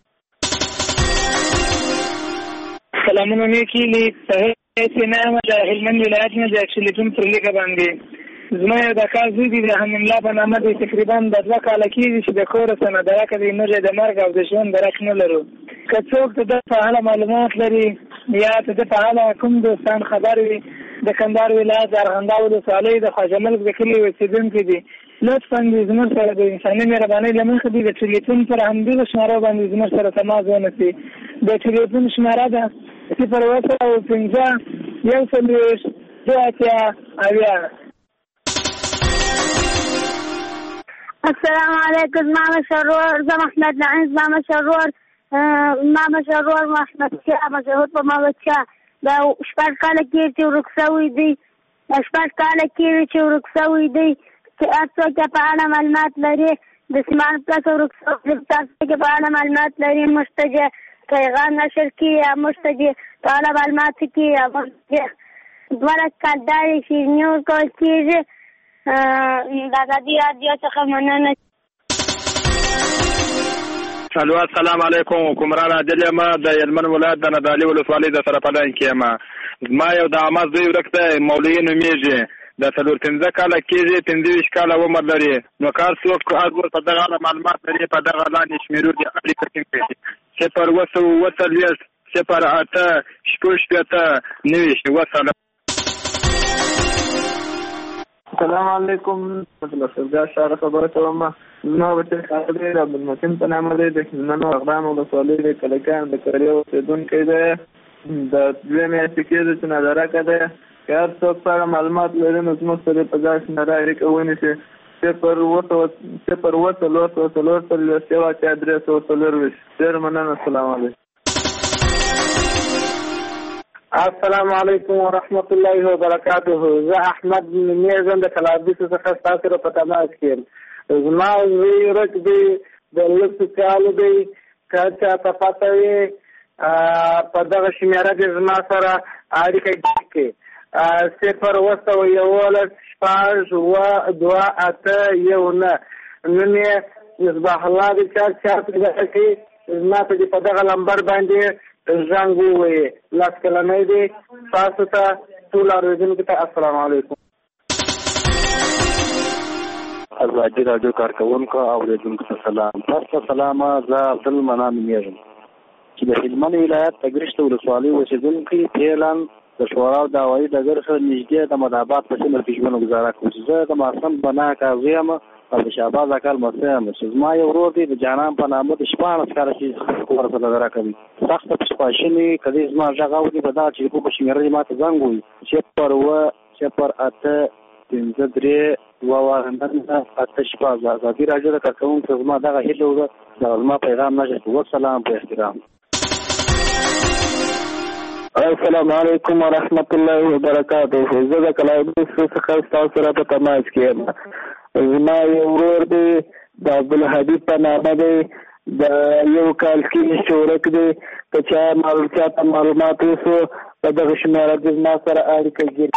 S17: سلامونه نیکی لی صحیح نامه د هلمند ولایت نه د اکشلیتون پر لیکه باندې زما یو د کار زوی دی د حمیم الله په نامه دی. تقریبا د دوه کاله کېږي چې د کوره څه ندرکه دی، موږ د مرګ او د ژوند درک نه لرو. که څوک د ده په اړه معلومات لري یا د ده په اړه کوم دوستان خبر وي، د کندهار ولایت د ارغنداو ولسوالۍ د خواجه ملک د کلي اوسېدونکي دي، لطفا زموږ سره د انساني مهربانۍ له مخې دي د ټلیفون پر همدغه شماره باندې زموږ سره تماس ونیسي. د ټلیفون شماره ده صفر اوه سوه پنځه یو څلوېښت دوه اتیا اویا.
S4: السلام علیکم. زما مشرور زه محمد نعیم، زما مشرور زما مشرور محمد شاه مشهور په محمد شاه دا شپږ کاله کېږي چې ورک شوی دی. شپږ کاله کېږي چې ورک شوی دی. چې هر څوک په اړه معلومات لري د سیمان پلس ورک شوی تاسو په اړه معلومات لري موږ ته پیغام نشر کی یا موږ ته په اړه معلومات کی یا موږ دوه کال چې نیوز کول کېږي. د ازادي راډیو څخه مننه.
S5: الو السلام علیکم. حکمران عادل یم د هلمند ولایت د نادعلي ولسوالۍ د سرپلان کې یم. زما یو د عامه زوی ورک دی، مولوي نومیږي، د څلور پنځه کاله کېږي، پنځه ویشت کاله عمر لري. نو کار څوک هر په دغه اړه معلومات لري په دغه لاندې شمېرو دي اړیکه ټینګ کړي. صفر اوه سوه اوه څلوېښت صفر اته شپږ شپېته نوي وسلام.
S19: السلام علیکم. مطلب سرګا شهر خبره کوم. زما بچی خالد دی، د عبدالمتین په نامه دی، د هلمند اغران ولسوالۍ د کلکان د قریې اوسېدونکی دی. د دوې میاشتې کېږي چې نادرکه دی. که هر څوک په اړه معلومات لري نو زموږ سره په دغه شمېره اړیکه ونیسي. صفر اوه سوه صفر اوه څلور سوه څلور څلوېښت یو اتیا درې سوه څلورویشت. ډېر مننه. السلام علیکم.
S17: السلام علیکم ورحمت الله وبرکاته. زه احمد نیزم د کلابیسو څخه ستاسو سره په تماس کې یم. زما زوی ورک دی، د لسو کالو دی. که چا ته پته وي په دغه شمېره کې زما سره اړیکه کړي. صفر اوه سوه یوولس شپږ اوه دوه اته یو نه. نوم یې مصباح الله دی. چا چا پیدا کړي زما ته په دغه نمبر باندې زنګ ووایي. لاس کلنی دی. تاسو ته ټول اورېدونکو ته السلام علیکم.
S22: ازادي راډیو کارکوونکو او اورېدونکو ته سلام. تاسو ته سلام. زه عبدالمنان نومیږم چې د هلمند ولایت د ګرشت ولسوالۍ اوسېدونکی فعلا د شورا او د هوایي ډګر سره نږدې د مدابات په سیمه کې ژوند ګزاره کوم. زه د ماسم بنا کاظم یم او د شهباز اکا لمسی یم. چې زما یو ورور دی د جانان په نامه د شپاړس کاله چې کور سره نظره کوي. سخته پسپاشنې کدی زما غږ اوري په دغه ټلیفون په شمېره ما ته زنګ ووایي. صفر اوه صفر اته پنځه درې دوه اوه اته شپږ. ازادي راډیو د کارکوونکو زما دغه هیله وه دغه زما پیغام نشته. وسلام په احترام.
S1: السلام علیکم ورحمت الله وبرکاته. زه د کلابیسو څخه ستاسو سره په تماس کې یم. زما یو ورور دی د عبدالحبیب په نامه دی، د یو کال کې چې ورک دی. که چا چا ته معلومات وسو په دغه شمېره کې زما سره اړیکه ګیر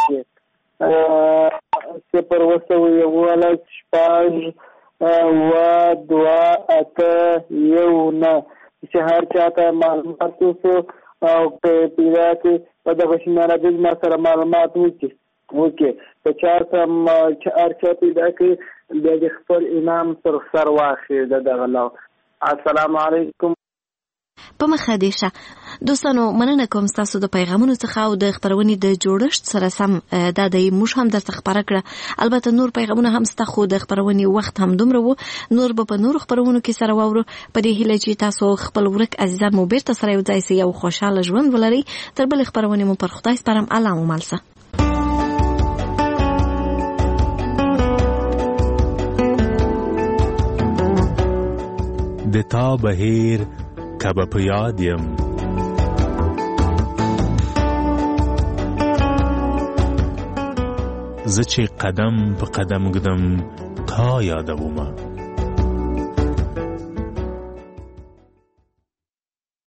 S1: کړي. صفر اوه سوه یوولس شپږ اوه دوه اته یو نه. چې هر چا ته معلومات وسو او په پیدا کې په دغه شمېره کې زما سره معلومات وکړي اوکې په چا سم چې ارچا پیدا کړي بیا د خپل امام تر سر واخلي د دغه لو. السلام علیکم.
S8: په مخه دې شه دوستانو، مننه کوم ستاسو د پیغامونو څخه او د خبرونې د جوړښت سره سم دا د موږ هم درته خبره کړه. البته نور پیغامونه هم ستا، خو د خبرونې وخت هم دومره وو، نور به په نور خبرونو کې سره واورو. په دې هیله چې تاسو خپل ورک عزیزان مو بیرته سره یو ځای سي او خوشاله ژوند ولرئ. تر بلې خبرونې مو پر خدای سپارم. الله مو مل شه.
S16: د تا بهیر کبه په یاد یم، زه چې قدم په قدم ګدم تا یادومه.